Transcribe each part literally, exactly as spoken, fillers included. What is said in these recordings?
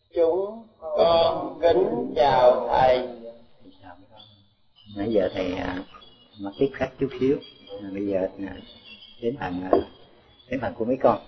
Chúng con kính chào thầy. Nãy giờ thầy à, mà tiếp khách chút xíu, à, bây giờ à, đến phần à, đến phần của mấy con.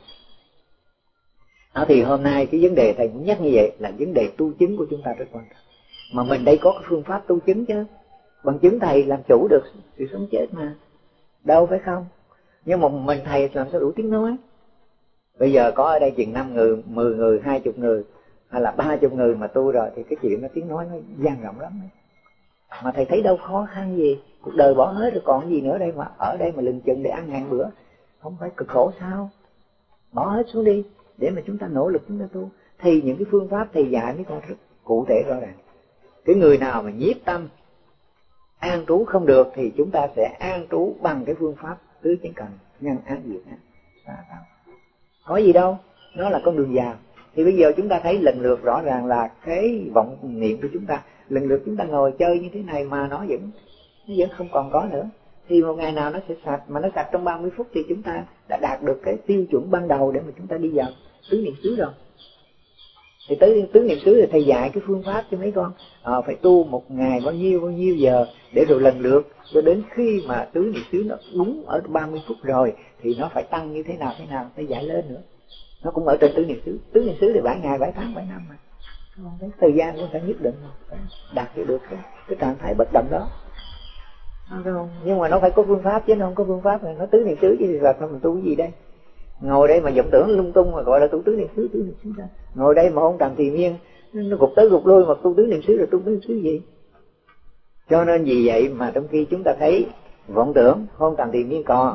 Đó thì hôm nay cái vấn đề thầy muốn nhắc như vậy là vấn đề tu chứng của chúng ta rất quan trọng. Mà mình đây có cái phương pháp tu chứng chứ, bằng chứng thầy làm chủ được sự sống chết mà, đâu phải không? Nhưng mà mình thầy làm sao đủ tiếng nói? Bây giờ có ở đây chừng năm người, mười người, hai chục người, hay là ba chục người mà tu rồi thì cái chuyện nó tiếng nói nó dang rộng lắm ấy. Mà thầy thấy đâu khó khăn gì, cuộc đời bỏ hết rồi còn gì nữa đây mà ở đây mà lừng chừng để ăn ngàn bữa, không phải cực khổ sao? Bỏ hết xuống đi để mà chúng ta nỗ lực chúng ta tu. Thì những cái phương pháp thầy dạy mấy con rất cụ thể rõ ràng. Cái người nào mà nhiếp tâm an trú không được thì chúng ta sẽ an trú bằng cái phương pháp tứ chánh cần, nhân ác diệt ác. Có gì đâu, nó là con đường vào. Thì bây giờ chúng ta thấy lần lượt rõ ràng là cái vọng niệm của chúng ta, lần lượt chúng ta ngồi chơi như thế này mà nó vẫn nó vẫn không còn có nữa. Thì một ngày nào nó sẽ sạch, mà nó sạch trong ba mươi phút thì chúng ta đã đạt được cái tiêu chuẩn ban đầu để mà chúng ta đi vào tứ niệm xứ rồi. Thì tới tứ niệm xứ thì thầy dạy cái phương pháp cho mấy con à, phải tu một ngày bao nhiêu bao nhiêu giờ, để rồi lần lượt cho đến khi mà tứ niệm xứ nó đúng ở ba mươi phút rồi thì nó phải tăng như thế nào thế nào, thầy dạy lên nữa. Nó cũng ở trên tứ niệm xứ. Tứ niệm xứ thì bảy ngày bảy tháng bảy năm mà, cái thời gian cũng phải nhất định phải đạt được cái cái trạng thái bất động đó, không? Nhưng mà nó phải có phương pháp chứ nó không có phương pháp này nó tứ niệm xứ chứ thì là mình tu cái gì đây? Ngồi đây mà vọng tưởng lung tung mà gọi là tu tứ niệm xứ, tứ niệm xứ ra. Ngồi đây mà không trầm thì miên, nó gục tới gục lui mà tu tứ niệm xứ rồi tu tứ niệm xứ gì? Cho nên vì vậy mà trong khi chúng ta thấy vọng tưởng hôn trầm thì miên còn,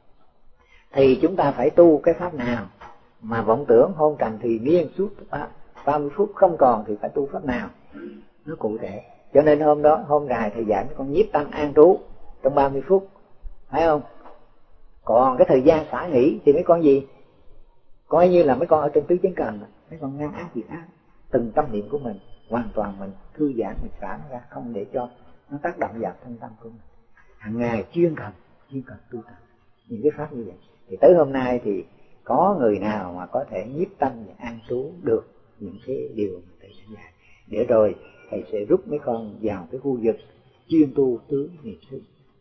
thì chúng ta phải tu cái pháp nào mà vọng tưởng hôn trầm thì miên suốt ba mươi phút không còn thì phải tu pháp nào nó cụ thể. Cho nên hôm đó hôm dài thầy dạy mấy con nhiếp tâm an trú trong ba mươi phút, phải không? Còn cái thời gian xả nghỉ thì mấy con gì? Coi như là mấy con ở trên tứ chánh cần, mấy con ngăn ác diệt ác, từng tâm niệm của mình hoàn toàn mình thư giãn, mình xả nó ra, không để cho nó tác động vào thân tâm của mình. Hàng ngày chuyên cần chuyên cần tu tập những cái pháp như vậy. Thì tới hôm nay thì có người nào mà có thể nhiếp tâm và an trú được những cái điều mà thầy đã dạy, để rồi thầy sẽ rút mấy con vào cái khu vực chuyên tu tứ niệm xứ,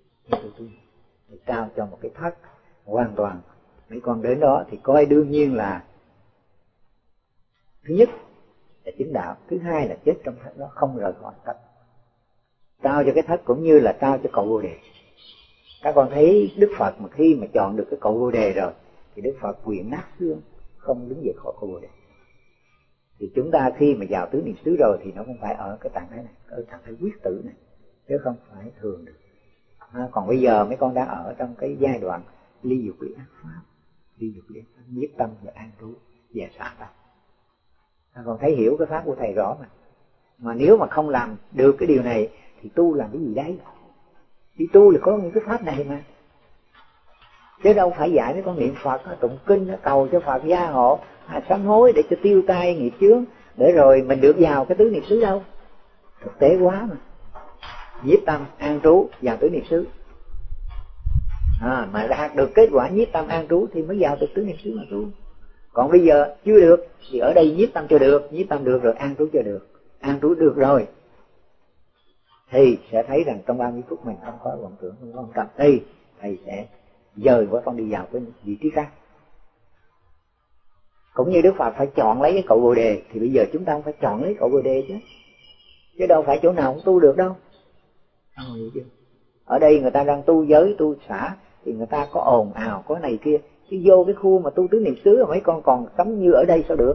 để trao cho một cái thất hoàn toàn. Mấy con đến đó thì coi đương nhiên là thứ nhất là chứng đạo, thứ hai là chết trong thất đó không rời khỏi thất. Trao cho cái thất cũng như là trao cho cội Bồ đề. Các con thấy Đức Phật mà khi mà chọn được cái cội Bồ đề rồi thì Đức Phật quyện nát xương, không đứng dậy khỏi cội Bồ đề. Thì chúng ta khi mà vào tứ niệm xứ rồi thì nó không phải ở cái trạng thái này, ở trạng thái quyết tử này, chứ không phải thường được. À, còn bây giờ mấy con đang ở trong cái giai đoạn ly dục ly ác pháp, ly dục ly ác pháp, nhiếp tâm và an trú và xả tâm. À, còn thấy hiểu cái pháp của thầy rõ mà. Mà nếu mà không làm được cái điều này thì tu làm cái gì đấy? Đi tu là có những cái pháp này mà, chứ đâu phải dạy mấy con niệm Phật, tụng kinh, cầu cho Phật gia hộ, à, sám hối để cho tiêu tai nghiệp chướng, để rồi mình được vào cái tứ niệm xứ đâu. Thực tế quá mà. Nhiếp tâm an trú vào tứ niệm xứ, à, mà đạt được kết quả nhiếp tâm an trú thì mới vào được tứ niệm xứ mà tu. Còn bây giờ chưa được thì ở đây nhiếp tâm cho được, nhiếp tâm được rồi an trú cho được, an trú được rồi thì sẽ thấy rằng trong ba mươi phút mình không có vọng tưởng, không có vọng tâm, thì thầy sẽ dời qua con đi vào cái vị trí khác. Cũng như Đức Phật phải chọn lấy cái cội Bồ đề, thì bây giờ chúng ta không phải chọn lấy cội Bồ đề chứ, chứ đâu phải chỗ nào cũng tu được đâu. Không hiểu chưa? Ở đây người ta đang tu giới, tu xã thì người ta có ồn ào, có này kia, chứ vô cái khu mà tu tứ niệm xứ mấy con còn cấm như ở đây sao được?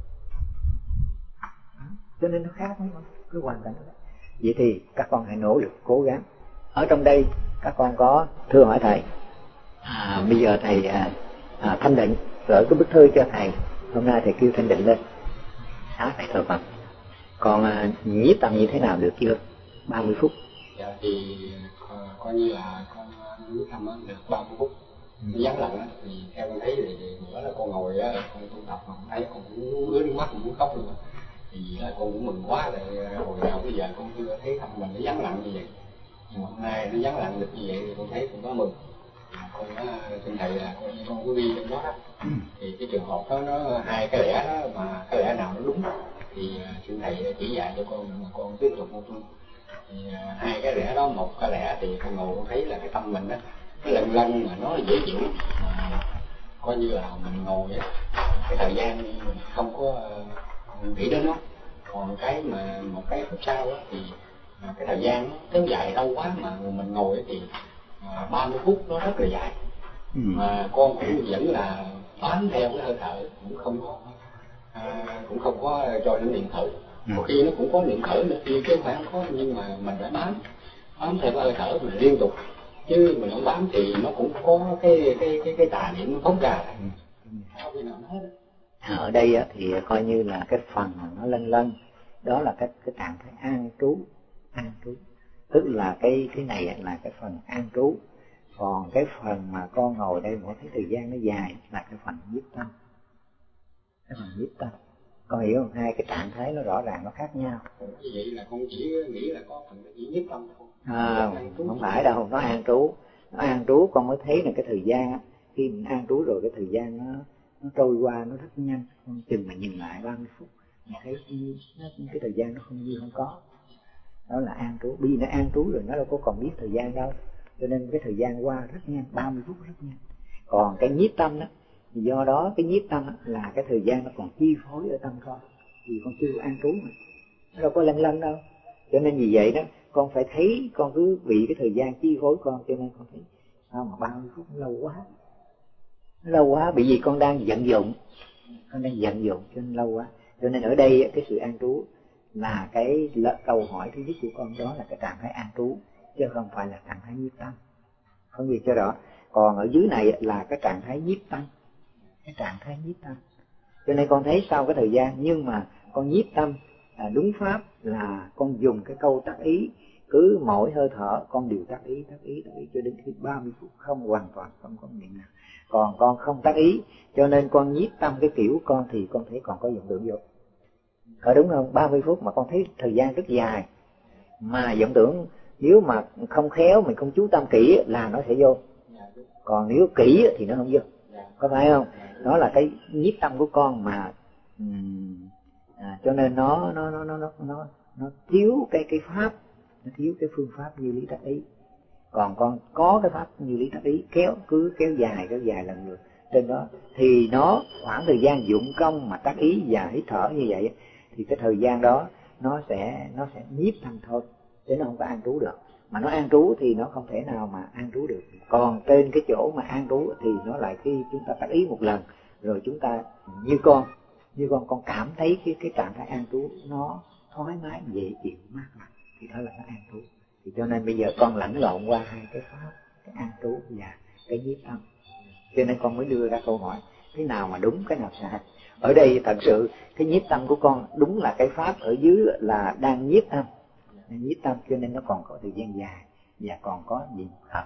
Cho nên nó khác mấy con, cứ hoàn cảnh đó. Vậy thì các con hãy nỗ lực cố gắng. Ở trong đây các con có thưa hỏi thầy, à, bây giờ thầy à, à, thanh định gửi cái bức thư cho thầy, hôm nay thầy kêu thanh định lên xá thầy thờ Phật. Còn à, nhiếp tâm như thế nào được chưa? ba mươi phút. Dạ thì uh, coi như là con nhiếp tâm được ba mươi phút. Nó vắng lặng á, thì theo con thấy thì, thì bữa là con ngồi á, con tu tập mà con thấy con cũng ứa nước mắt, con muốn khóc luôn. Thì là con cũng mừng quá, tại hồi nào bây giờ con chưa thấy tâm mình nó vắng lặng như vậy. Nhưng mà hôm nay nó vắng lặng được như vậy thì con thấy con có mừng. Con xin thầy là con con có ghi trong đó đó. Thì cái trường hợp đó nó hai cái lẽ đó, mà cái lẽ nào nó đúng thì sư thầy chỉ dạy cho con mà con tiếp tục tu. Thì hai cái lẽ đó, một cái lẽ thì con ngồi con thấy là cái tâm mình đó nó lân lân mà nó dễ chịu, mà coi như là mình ngồi á, cái thời gian mình không có nghĩ đến nó. Còn cái mà một cái phút sau á thì cái thời gian nó kéo dài lâu quá, mà mình ngồi thì ba mươi phút nó rất là dài. Ừ. Mà con cũng vẫn là bám theo cái hơi thở, cũng không có à, cũng không có cho nó niệm thở. Ừ. Có khi nó cũng có niệm thở nữa kia chứ không phải không có, nhưng mà mình phải bám bám theo cái hơi thở mình liên tục, chứ mình không bám thì nó cũng có cái cái cái cái tà niệm nó phóng ra. Ừ. Ở đây á, thì coi như là cái phần mà nó lân lân đó là cái cái trạng thái an trú, an trú tức là cái cái này là cái phần an trú. Còn cái phần mà con ngồi đây mà thấy thời gian nó dài là cái phần nhiếp tâm, cái phần nhiếp tâm. Con hiểu không? Hai cái trạng thái nó rõ ràng nó khác nhau. Như vậy là con chỉ nghĩ là có phần chỉ nhiếp tâm thôi. À, không phải đâu, nó an trú. Nó an trú con mới thấy là cái thời gian á, khi mình an trú rồi cái thời gian nó nó trôi qua nó rất nhanh. Con chừng mà nhìn lại ba mươi phút mình thấy nó, cái thời gian nó không như không có. Đó là an trú. Vì nó an trú rồi nó đâu có còn biết thời gian đâu, cho nên cái thời gian qua rất nhanh, ba mươi phút rất nhanh. Còn cái nhiếp tâm đó, do đó cái nhiếp tâm đó, là cái thời gian nó còn chi phối ở tâm con, vì con chưa an trú mà, nó đâu có lân lân đâu. Cho nên vì vậy đó, con phải thấy con cứ bị cái thời gian chi phối con, cho nên con thấy sao mà ba mươi phút nó lâu quá, nó lâu quá, bởi vì con đang vận dụng, con đang vận dụng cho nên lâu quá. Cho nên ở đây cái sự an trú là cái câu hỏi thứ nhất của con, đó là cái trạng thái an trú, chứ không phải là trạng thái nhiếp tâm. Phân biệt cho rõ. Còn ở dưới này là cái trạng thái nhiếp tâm, cái trạng thái nhiếp tâm. Cho nên con thấy sau cái thời gian, nhưng mà con nhiếp tâm là đúng pháp là con dùng cái câu tác ý, cứ mỗi hơi thở con đều tác ý, tác ý, tác ý cho đến khi ba mươi phút không, hoàn toàn không có niệm nào. Còn con không tác ý, cho nên con nhiếp tâm cái kiểu con thì con thấy còn có vọng tưởng vô. Có đúng không? ba mươi phút mà con thấy thời gian rất dài, mà vọng tưởng nếu mà không khéo, mình không chú tâm kỹ là nó sẽ vô. Còn nếu kỹ thì nó không vô. Có phải không? Đó là cái nhiếp tâm của con mà à, cho nên nó nó nó nó nó nó thiếu cái cái pháp, nó thiếu cái phương pháp như lý tác ý. Còn con có cái pháp như lý tác ý, kéo cứ kéo dài kéo dài lần lượt trên đó, thì nó khoảng thời gian dụng công mà tác ý và hít thở như vậy, thì cái thời gian đó nó sẽ nó sẽ nhiếp tâm thôi, chứ nó không có an trú được. Mà nó an trú thì nó không thể nào mà an trú được. Còn trên cái chỗ mà an trú thì nó lại khi chúng ta tác ý một lần rồi chúng ta như con như con con cảm thấy cái cái trạng thái an trú nó thoải mái, dễ chịu, mát lạnh, thì đó là nó an trú. Thì cho nên bây giờ con lẫn lộn qua hai cái pháp, cái an trú và cái nhiếp tâm, cho nên con mới đưa ra câu hỏi cái nào mà đúng, cái nào sai. Ở đây thật sự cái nhiếp tâm của con đúng là cái pháp ở dưới là đang nhiếp tâm, đang nhiếp tâm, cho nên nó còn có thời gian dài và còn có gì thở.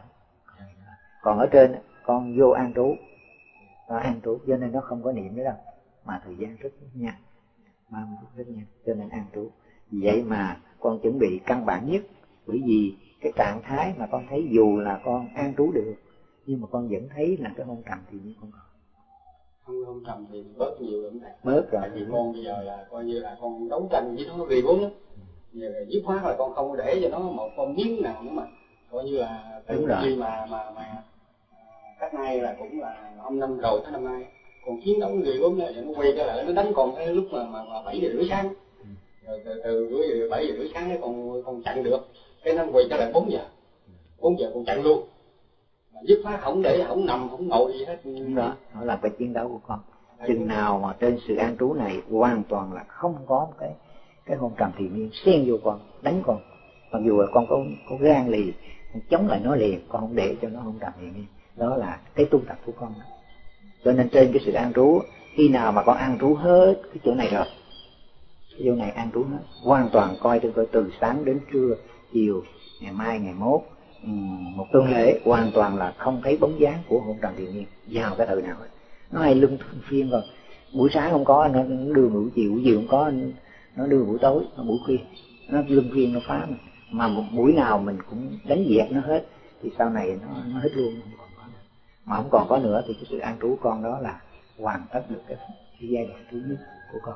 Còn ở trên con vô an trú, nó an trú cho nên nó không có niệm nữa đâu, mà thời gian rất nhanh, ba mươi phút rất nhanh, cho nên an trú. Vì vậy mà con chuẩn bị căn bản nhất, bởi vì cái trạng thái mà con thấy dù là con an trú được, nhưng mà con vẫn thấy là cái hôn trầm thì như con còn không hôn trầm thì bớt nhiều lắm thầy. Bớt rồi. Tại vì con bây giờ là coi như là con đấu tranh với nó ghê gớm lắm. Giờ dứt khoát là con không để cho nó một con miếng nào nữa, mà coi như là từ khi mà mà mà cách nay là cũng là ông năm rồi tới năm nay còn chiến đấu ghê gớm nữa, nó quay trở lại nó đánh còn cái lúc mà mà, mà bảy giờ rưỡi sáng, rồi từ từ rưỡi bảy giờ rưỡi sáng ấy còn còn chặn được, cái nó quay trở lại bốn giờ, bốn giờ còn chặn luôn. Dứt khoát không để không nằm không ngồi gì hết. Đó, đó là cái chiến đấu của con. Chừng nào mà trên sự an trú này hoàn toàn là không có một cái cái hôn trầm thiền nhiên xen vô con, đánh con, mặc dù là con có có gan lì, con chống lại nó liền, con không để cho nó hôn trầm thiền nhiên. Đó là cái tu tập của con. Cho nên trên cái sự an trú, khi nào mà con an trú hết cái chỗ này rồi, cái chỗ này an trú hết, hoàn toàn coi từ từ sáng đến trưa, chiều, ngày mai, ngày mốt, một tuần lễ hoàn toàn là không thấy bóng dáng của hôn trầm thiền nhiên vào cái thời nào hết. Nó hay luân phiên rồi, buổi sáng không có nó đưa buổi chiều, buổi chiều không có nó đưa buổi tối, nó buổi khuya, nó luân phiên nó phá mà. Mà một buổi nào mình cũng đánh dẹp nó hết thì sau này nó nó hết luôn, không còn có nữa. Mà không còn có nữa thì cái sự an trú con đó là hoàn tất được cái, cái giai đoạn thứ nhất của con.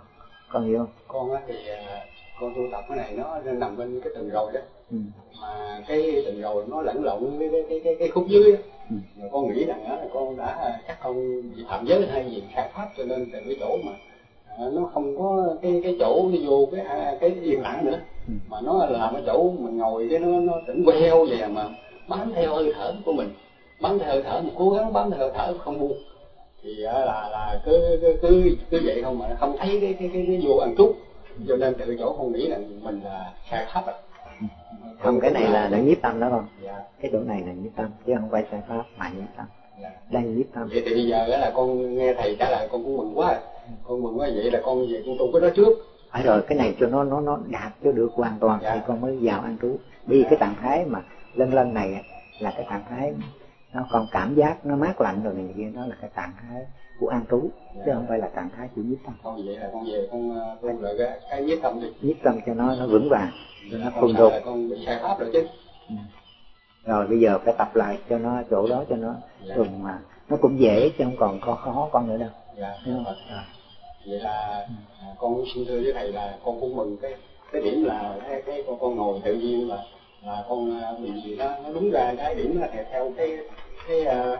Con hiểu không? Con á thì con tu tập cái này nó nằm bên cái tầng rồi đó. Ừ. Mà cái tầng rồi nó lẫn lộn với cái cái cái, cái khúc dưới đó. Ừ. Rồi con nghĩ rằng đó là con đã chắc con bị phạm giới hay gì khai pháp, cho nên từ cái chỗ mà à, nó không có cái cái chỗ đi vô cái cái yên lặng nữa. Ừ. Mà nó là cái chỗ mình ngồi cái nó nó tỉnh queo vậy mà bám theo hơi thở của mình, bám theo hơi thở, một cố gắng bám theo hơi thở không buông. Thì là là cứ cứ cứ cứ vậy không mà không thấy cái cái cái, cái vô ăn trú, cho nên từ chỗ không nghĩ là mình là sai pháp rồi. Không, cái này là đang nhiếp tâm đó không? Dạ. Cái chỗ này là nhiếp tâm chứ không phải sai pháp mà nhiếp tâm. Dạ. Đang nhiếp tâm. Vậy thì bây giờ là con nghe thầy trả lời con cũng mừng quá, con mừng quá vậy là con về con tu cái đó trước. Phải rồi, cái này cho nó nó nó đạt cho được hoàn toàn. Dạ. Thì con mới vào ăn trú. Vì dạ. Cái trạng thái mà lân lân này là cái trạng thái nó còn cảm giác nó mát lạnh rồi này kia, đó là cái trạng thái của an trú, dạ. Chứ không phải là trạng thái của nhiếp tâm. Con vậy là con về con tu lại cái, cái nhiếp tâm đi. Nhiếp tâm cho nó nó vững vàng, cho dạ, nó không đột. Con bị sai pháp rồi chứ. Ừ. Rồi bây giờ phải tập lại cho nó chỗ đó cho nó dạ. Thường mà nó cũng dễ chứ không còn có khó con nữa đâu. Dạ. À. Vậy là ừ. Con xin thưa với thầy là con cũng mừng cái cái điểm là cái, cái con con ngồi tự nhiên là là con bị gì nó nó đúng ra cái điểm là theo theo cái cái uh,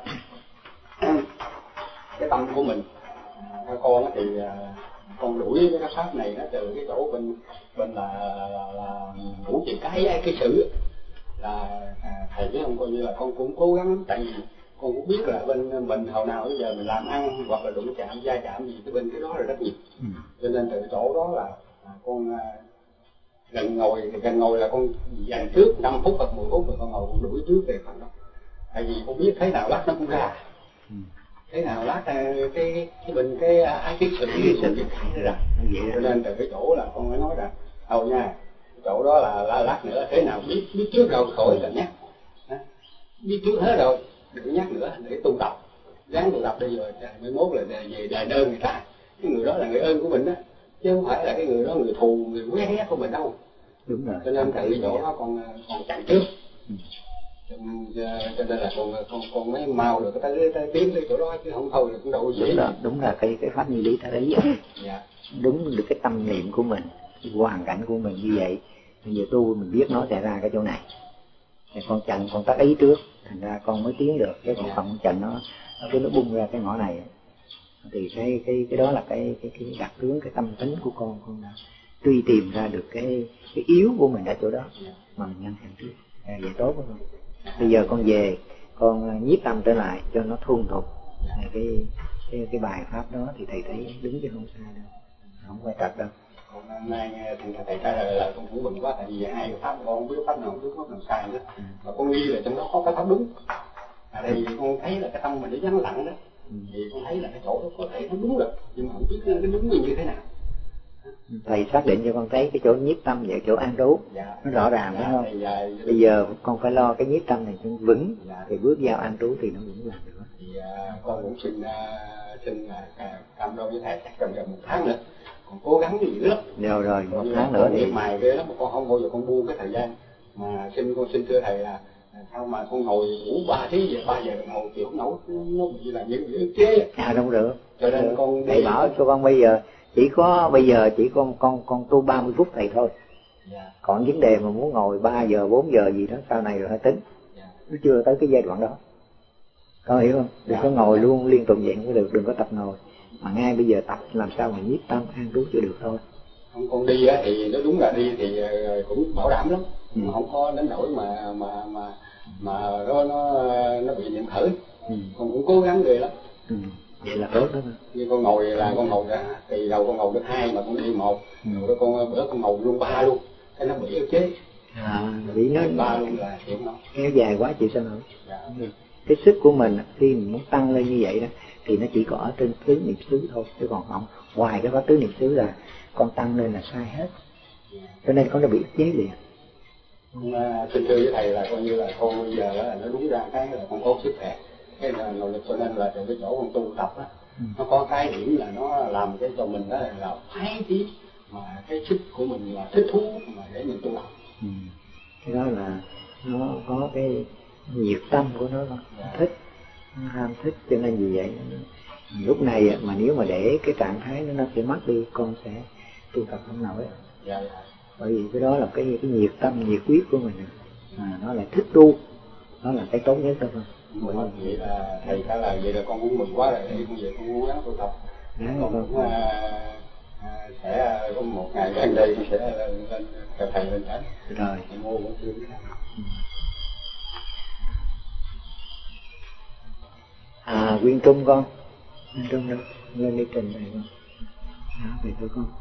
cái tâm của mình. Theo con thì uh, con đuổi cái pháp này nó từ cái chỗ bên bên là là, là ngũ trì cái cái sự là à, thầy biết không, coi như là con cũng cố gắng lắm, tại vì con cũng biết là bên mình hồi nào bây giờ mình làm ăn hoặc là đụng chạm va chạm gì cái bên cái đó là rất nhiều. Ừ. Cho nên từ chỗ đó là à, con à, gần ngồi gần ngồi là con dành trước năm phút hoặc mười phút rồi con ngồi con đuổi trước về phần đó, tại vì con biết thế nào lát nó cũng ra. Ừ. Thế nào lát cái cái cái bên cái ái cái sự cái sự cái ra, cho nên từ cái chỗ là con mới nói rằng thôi nha, chỗ đó là, là lát nữa thế nào biết biết trước rồi khỏi là nhắc, biết trước hết rồi đừng nhắc nữa để tu tập, gắng tu tập đi rồi mới mốt là về đền ơn người ta, cái người đó là người ơn của mình đó, chứ không phải là cái người đó người thù người quét ghét của mình đâu. Đúng rồi. Cho nên từ cái chỗ đó con còn chạy trước. Ừ. Cho, cho nên là con con con mới mau được cái tới tới tiến tới chỗ đó chứ không thôi là cũng đâu dễ. Đúng là đúng là cái cái pháp như lý ta đấy. Dạ. Đúng được cái tâm niệm của mình, cái hoàn cảnh của mình như vậy. Bây giờ tu mình biết nó sẽ ra cái chỗ này. Thì con chặn con tắt ý trước, thành ra con mới tiến được. Cái còn dạ. Không chặn nó nó cứ nó bung ra cái ngõ này. Thì cái cái cái đó là cái cái cái đặc tướng cái tâm tính của con, con đã truy tìm ra được cái cái yếu của mình ở chỗ đó mà mình ngăn chặn trước. À, vậy tốt không? Bây giờ con về con nhiếp tâm trở lại cho nó thuần thục cái cái cái bài pháp đó thì thầy thấy đúng chứ không sai đâu, không phải trật đâu. Hôm nay thầy thầy trả lời là con cũng mừng quá, tại vì hai cái pháp con không biết pháp nào đúng pháp nào sai nữa, mà con nghi là trong đó có cái pháp đúng. À, thì con thấy là cái tâm mình nó vắng lặng đó, thì con thấy là cái chỗ đó có thể nó đúng được, nhưng mà không biết nó đúng như thế nào. Thầy xác định cho con thấy cái chỗ nhiếp tâm và chỗ an trú dạ. Nó rõ ràng phải không? Dạ, dạ, bây giờ con phải lo cái nhiếp tâm này cho vững dạ. Thì bước vào an trú thì nó vững làm được. Thì uh, con cũng xin uh, xin uh, cam đoan với thầy chắc trong vòng một tháng nữa, còn cố gắng dữ lắm. Rồi rồi một tháng nữa thì mài ghê lắm, mà con không bao giờ con buông cái thời gian. Mà xin con xin thưa thầy là sao mà con ngồi ngủ ba tiếng giờ ba giờ đồng hồ thì không nổi, nó bị là những bị ức chế. À không được. Cho nên được. Con thầy bảo cho con bây giờ chỉ có bây giờ chỉ con con con tu ba mươi phút thầy thôi. Dạ. Còn vấn đề mà muốn ngồi ba giờ bốn giờ gì đó sau này rồi hãy tính. Dạ. Nó chưa tới cái giai đoạn đó. Con hiểu không? Đừng dạ. Có ngồi luôn liên tục vậy không có được, đừng có tập ngồi. Mà ngay bây giờ tập làm sao mà nhiếp tâm an trú chưa được thôi. Không, con đi á thì nó đúng là đi thì cũng bảo đảm lắm. Ừ. Mà không có đến nỗi mà mà mà mà nó nó nó bị niệm khởi. Ừ. Con cũng cố gắng ghê lắm. Ừ. Vậy là tốt đó. Như con ngồi là con ngồi ra thì đầu con ngồi được hai mà con đi một, ừ. Rồi con bữa con ngồi luôn ba luôn, cái nó bị ức chế. À, bị nó ba luôn là chịu nó kéo dài quá chịu sao nổi. Dạ. Cái sức của mình khi mình muốn tăng lên như vậy đó thì nó chỉ có ở trên tứ niệm xứ thôi, chứ còn không ngoài cái pháp tứ niệm xứ là con tăng lên là sai hết, cho nên con đã bị ức chế liền. Xin thưa với thầy là coi như là con bây giờ là nó đúng ra cái là con có sức khỏe, cái là nội lực, cho nên là từ cái chỗ con tu tập á, ừ. Nó có cái điểm là nó làm cái cho mình đó là, là phái tí mà cái sức của mình là thích thú mà để mình tu tập. Ừ. Cái đó là nó có cái nhiệt tâm của nó, nó dạ. Thích, nó ham thích, cho nên vì vậy lúc này mà nếu mà để cái trạng thái nó nó sẽ mất đi, con sẽ tu tập không nổi. Dạ, dạ. Bởi vì cái đó là cái cái nhiệt tâm, nhiệt huyết của mình, à, nó lại thích tu, đó là cái tốt nhất đó không? Bởi vậy là thầy trả lời vậy là con cũng mừng quá rồi, để con về con cố gắng tu tập. Đấy, con con cũng à, à, sẽ có một ngày gần đây con sẽ lên lên theo thầy lên đấy. Rồi. Thầy mua cũng chưa biết. À, Quyên Trung con, Quyên Trung đâu, lên đi trình này con. Đó, vậy thôi con.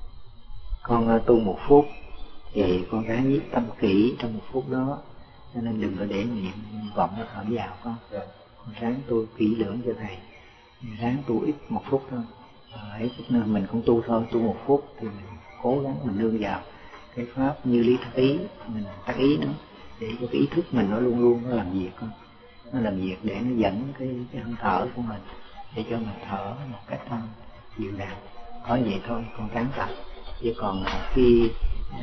Con uh, tu một phút thì con ráng viết tâm kỹ trong một phút đó, cho nên đừng có để niệm vọng nó thở vào con. Con ráng tu kỹ lưỡng cho thầy, ráng tu ít một phút thôi. À, ít phút nữa mình cũng tu thôi, tu một phút thì mình cố gắng mình nương vào cái pháp như lý tác ý, mình tác ý nó để cho cái ý thức mình nó luôn luôn nó làm việc con, nó làm việc để nó dẫn cái cái hơi thở của mình để cho mình thở một cách dịu dàng. Có vậy thôi con ráng tập, chứ còn khi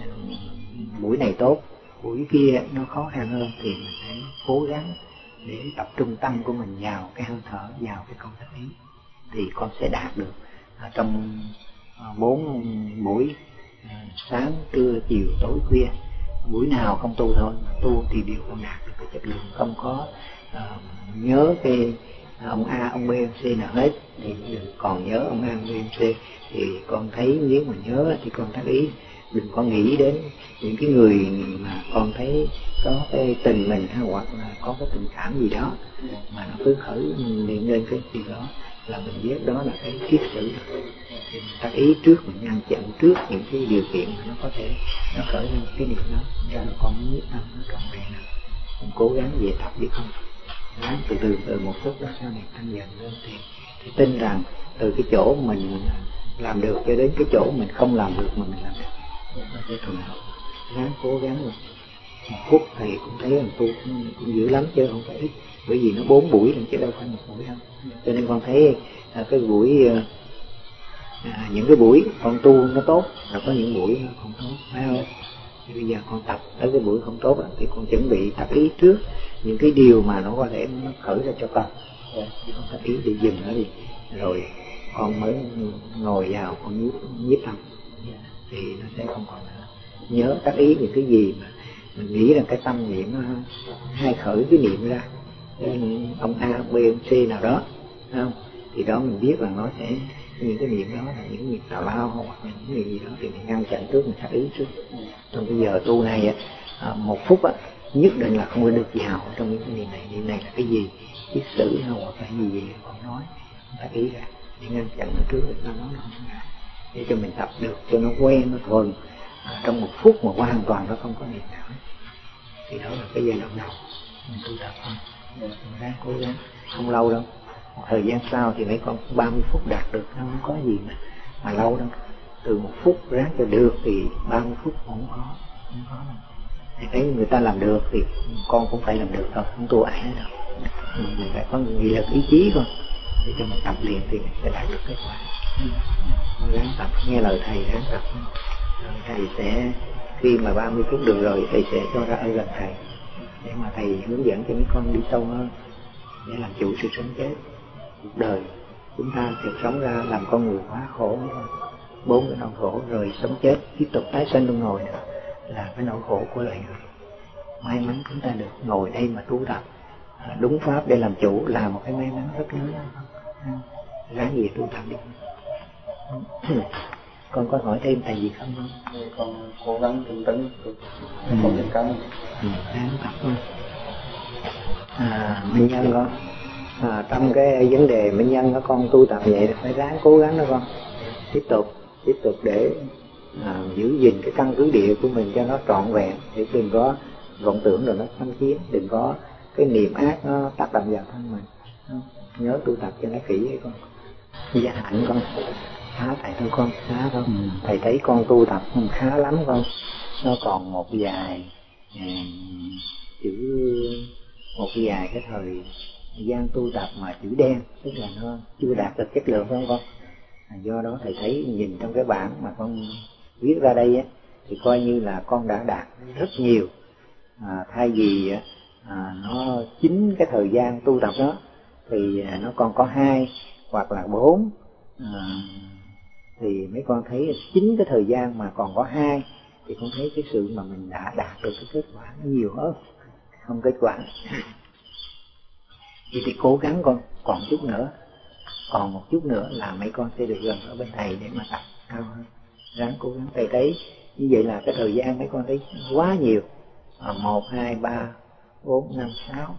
buổi này tốt, buổi kia nó khó khăn hơn thì mình phải cố gắng để tập trung tâm của mình vào cái hơi thở, vào cái công tác ý thì con sẽ đạt được à, trong bốn buổi à, sáng, trưa, chiều, tối, khuya. Buổi nào không tu thôi, tu thì đều không đạt được cái chất lượng, không có à, nhớ cái ông A, ông B, ông C nào hết thì đừng còn nhớ ông A, ông B, ông C. Thì con thấy nếu mà nhớ thì con tác ý, đừng có nghĩ đến những cái người mà con thấy có cái tình mình hay hoặc là có cái tình cảm gì đó mà nó cứ khởi niệm lên cái gì đó là mình biết đó là cái kiết sử. Thì mình tác ý trước, mình ngăn chặn trước những cái điều kiện mà nó có thể nó khởi lên cái niệm đó, cho nên con muốn tâm nó trọn vẹn nào. Mình cố gắng về tập đi không, ráng từ từ từ một phút đó sau này tăng dần lên thì, thì tin rằng từ cái chỗ mình làm được cho đến cái chỗ mình không làm được mà mình làm được nó sẽ thuận lợi. Ráng cố gắng rồi một phút thầy cũng thấy rằng tu cũng, cũng dữ lắm chứ không phải ít, bởi vì nó bốn buổi rồi chứ đâu phải một buổi đâu. Cho nên con thấy à, cái buổi à, những cái buổi con tu nó tốt, rồi có những buổi nó không tốt, phải không? Thì bây giờ con tập tới cái buổi không tốt đó, thì con chuẩn bị tập ý trước những cái điều mà nó có thể nó khởi ra cho con, con tập ý để dừng nó đi, rồi con mới ngồi vào con nhiếp nhiếp tâm thì nó sẽ không còn nữa. Nhớ tác ý những cái gì mà mình nghĩ rằng cái tâm niệm nó hay khởi cái niệm ra ông A, ông B, ông C nào đó, không? Thì đó mình biết rằng nó sẽ những cái niệm đó là những niệm tào lao hoặc là những niệm gì đó thì mình ngăn chặn trước, mình tác ý trước. Trong bây giờ tu này à, một phút á, nhất định là không có được vào trong những cái niệm này. Niệm này là cái gì, kiết sử hay hoặc là gì gì con nói, tác ý ra để ngăn chặn nó trước, nó nói nó không ra, để cho mình tập được cho nó quen, nó thuần. À, trong một phút mà hoàn toàn nó không có niệm nào thì đó là cái giai đoạn đầu mình tu tập thôi. Mình ráng cố gắng, không lâu đâu, một thời gian sau thì mấy con ba mươi phút đạt được, nó không có gì mà mà lâu đâu. Từ một phút ráng cho được thì ba mươi phút không có, không có đâu. Thì thấy người ta làm được thì con cũng phải làm được thôi, không tu ai hết đâu. Mình phải có nghị lực ý chí thôi để cho mình tập luyện thì mình sẽ đạt được kết quả. Ráng tập, nghe lời thầy, ráng tập. Thầy sẽ khi mà ba mươi phút được rồi thầy sẽ cho ra ở gần thầy để mà thầy hướng dẫn cho mấy con đi sâu hơn để làm chủ sự sống chết. Cuộc đời chúng ta được sống ra làm con người quá khổ, bốn cái nỗi khổ rồi sống chết tiếp tục tái sinh luân hồi nữa là cái nỗi khổ của loài người. May mắn chúng ta được ngồi đây mà tu tập đúng pháp để làm chủ là một cái may mắn rất lớn. Ráng gì tu tập đi. Con có hỏi thêm thầy gì không? Con cố gắng tinh tấn, không yên cấm. Ráng tập thôi. À, Minh Nhân con, à, trong cái vấn đề Minh Nhân đó con tu tập vậy phải ráng cố gắng đó con, tiếp tục tiếp tục để à, giữ gìn cái căn cứ địa của mình cho nó trọn vẹn, để đừng có vọng tưởng rồi nó xâm chiếm, đừng có cái niệm ác nó tác động vào thân mình. Nhớ tu tập cho nó kỹ với con. Dạ hạnh con khá thầy thôi con, khá không? Ừ. Thầy thấy con tu tập khá lắm con, nó còn một vài um, chữ một vài cái thời gian tu tập mà chữ đen, tức là nó chưa đạt được chất lượng, phải không con? À, do đó thầy thấy nhìn trong cái bảng mà con viết ra đây á, thì coi như là con đã đạt rất nhiều. À, thay vì à, nó chính cái thời gian tu tập đó thì nó còn có hai hoặc là bốn à, thì mấy con thấy chính cái thời gian mà còn có hai thì con thấy cái sự mà mình đã đạt được cái kết quả nó nhiều hơn không kết quả. Thì, thì cố gắng con còn chút nữa, còn một chút nữa là mấy con sẽ được gần ở bên thầy để mà tập cao hơn. Ráng cố gắng. Thầy thấy như vậy là cái thời gian mấy con thấy quá nhiều, một hai ba bốn năm sáu,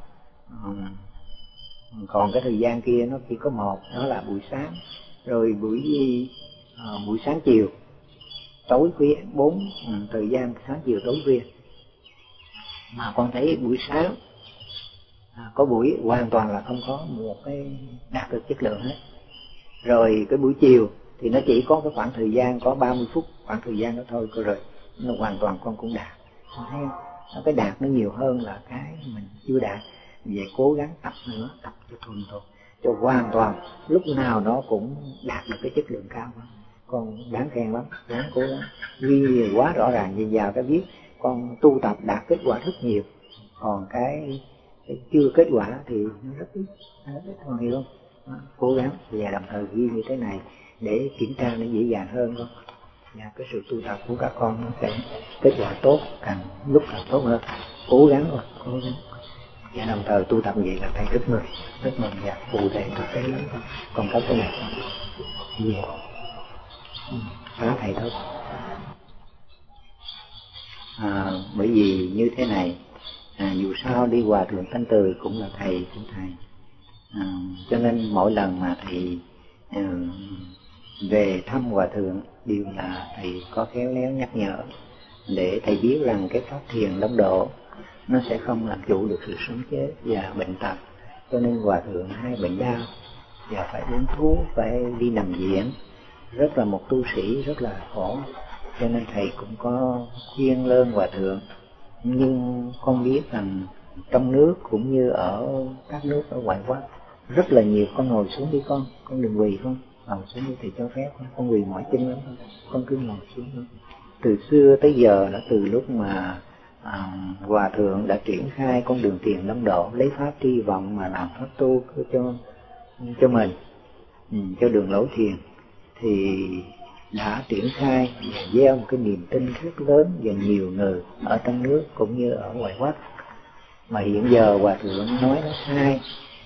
còn cái thời gian kia nó chỉ có một, đó là buổi sáng, rồi buổi uh, buổi sáng chiều, tối khuya, bốn ừ, thời gian sáng chiều tối khuya. Mà con thấy buổi sáng à, có buổi hoàn toàn là không có một cái đạt được chất lượng hết. Rồi cái buổi chiều thì nó chỉ có cái khoảng thời gian có ba mươi phút, khoảng thời gian đó thôi, rồi nó hoàn toàn con cũng đạt. Con thấy không? Cái đạt nó nhiều hơn là cái mình chưa đạt. Vậy cố gắng tập nữa, tập cho thuần thục, cho hoàn toàn, lúc nào nó cũng đạt được cái chất lượng cao hơn. Con đáng khen lắm, đáng cố gắng. Ghi quá rõ ràng nhìn vào cái biết con tu tập đạt kết quả rất nhiều, còn cái, cái chưa kết quả thì nó rất ít, nó rất ít thôi, hiểu không? Đó, cố gắng và đồng thời ghi như thế này để kiểm tra nó dễ dàng hơn không? Và cái sự tu tập của các con nó sẽ kết quả tốt, càng lúc càng tốt hơn. Cố gắng rồi, cố gắng. Và đồng thời tu tập vậy là thầy rất mừng, rất mừng và cụ thể thực tế lắm con. Còn có cái này gì? Đó thầy thôi. À, bởi vì như thế này, à, dù sao đi Hòa Thượng Thanh Từ cũng là thầy của thầy, à, cho nên mỗi lần mà thầy à, về thăm Hòa Thượng đều là thầy có khéo léo nhắc nhở để thầy biết rằng cái pháp thiền đóng độ nó sẽ không làm chủ được sự sống chết và bệnh tật. Cho nên Hòa Thượng hay bệnh đau và phải uống thuốc, phải đi nằm viện, rất là một tu sĩ rất là khổ. Cho nên thầy cũng có khuyên lơn Hòa Thượng. Nhưng con biết rằng trong nước cũng như ở các nước ở ngoại quốc rất là nhiều. Con ngồi xuống đi con, con đừng quỳ con, ngồi xuống đi thầy cho phép con, con quỳ mỏi chân lắm con, con cứ ngồi xuống thôi. Từ xưa tới giờ đã từ lúc mà à, Hòa Thượng đã triển khai con đường tiền lâm độ, lấy pháp tri vọng mà làm pháp tu cho cho mình, cho đường lối thiền, thì đã triển khai và gieo một cái niềm tin rất lớn và nhiều người ở trong nước cũng như ở ngoài quốc. Mà hiện giờ Hòa Thượng nói nó sai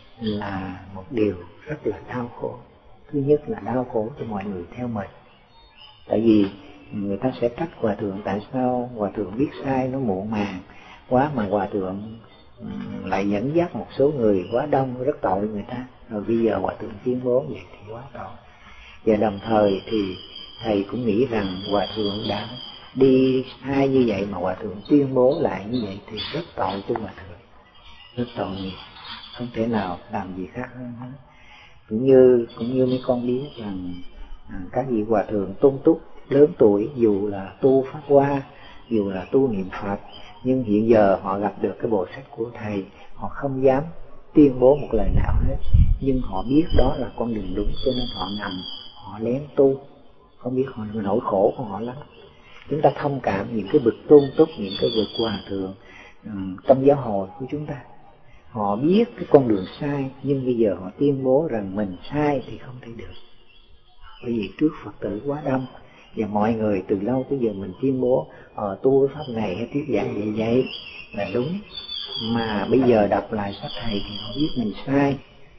là một điều rất là đau khổ. Thứ nhất là đau khổ cho mọi người theo mình. Tại vì người ta sẽ trách Hòa Thượng tại sao Hòa Thượng biết sai nó muộn màng quá mà Hòa Thượng lại dẫn dắt một số người quá đông, rất tội người ta. Rồi bây giờ Hòa Thượng tuyên bố vậy thì quá tội. Và đồng thời thì thầy cũng nghĩ rằng Hòa Thượng đã đi sai như vậy mà Hòa Thượng tuyên bố lại như vậy thì rất tội cho Hòa Thượng, rất tội nghiệp, không thể nào làm gì khác hơn hết. Cũng như cũng như mấy con biết rằng à, các vị Hòa Thượng tôn túc lớn tuổi, dù là tu Pháp Hoa, dù là tu niệm Phật, nhưng hiện giờ họ gặp được cái bộ sách của thầy, họ không dám tuyên bố một lời nào hết, nhưng họ biết đó là con đường đúng, cho nên họ nằm, họ lén tu, không biết họ nỗi khổ của họ lắm. Chúng ta thông cảm những cái bậc tôn túc, những cái bậc Hòa Thượng um, trong giáo hội của chúng ta. Họ biết cái con đường sai, nhưng bây giờ họ tuyên bố rằng mình sai thì không thể được. Bởi vì trước Phật tử quá đông, và mọi người từ lâu tới giờ mình tuyên bố ờ, tu cái pháp này hay thuyết giảng vậy vậy là đúng. Mà bây giờ đọc lại sách thầy thì họ biết mình sai,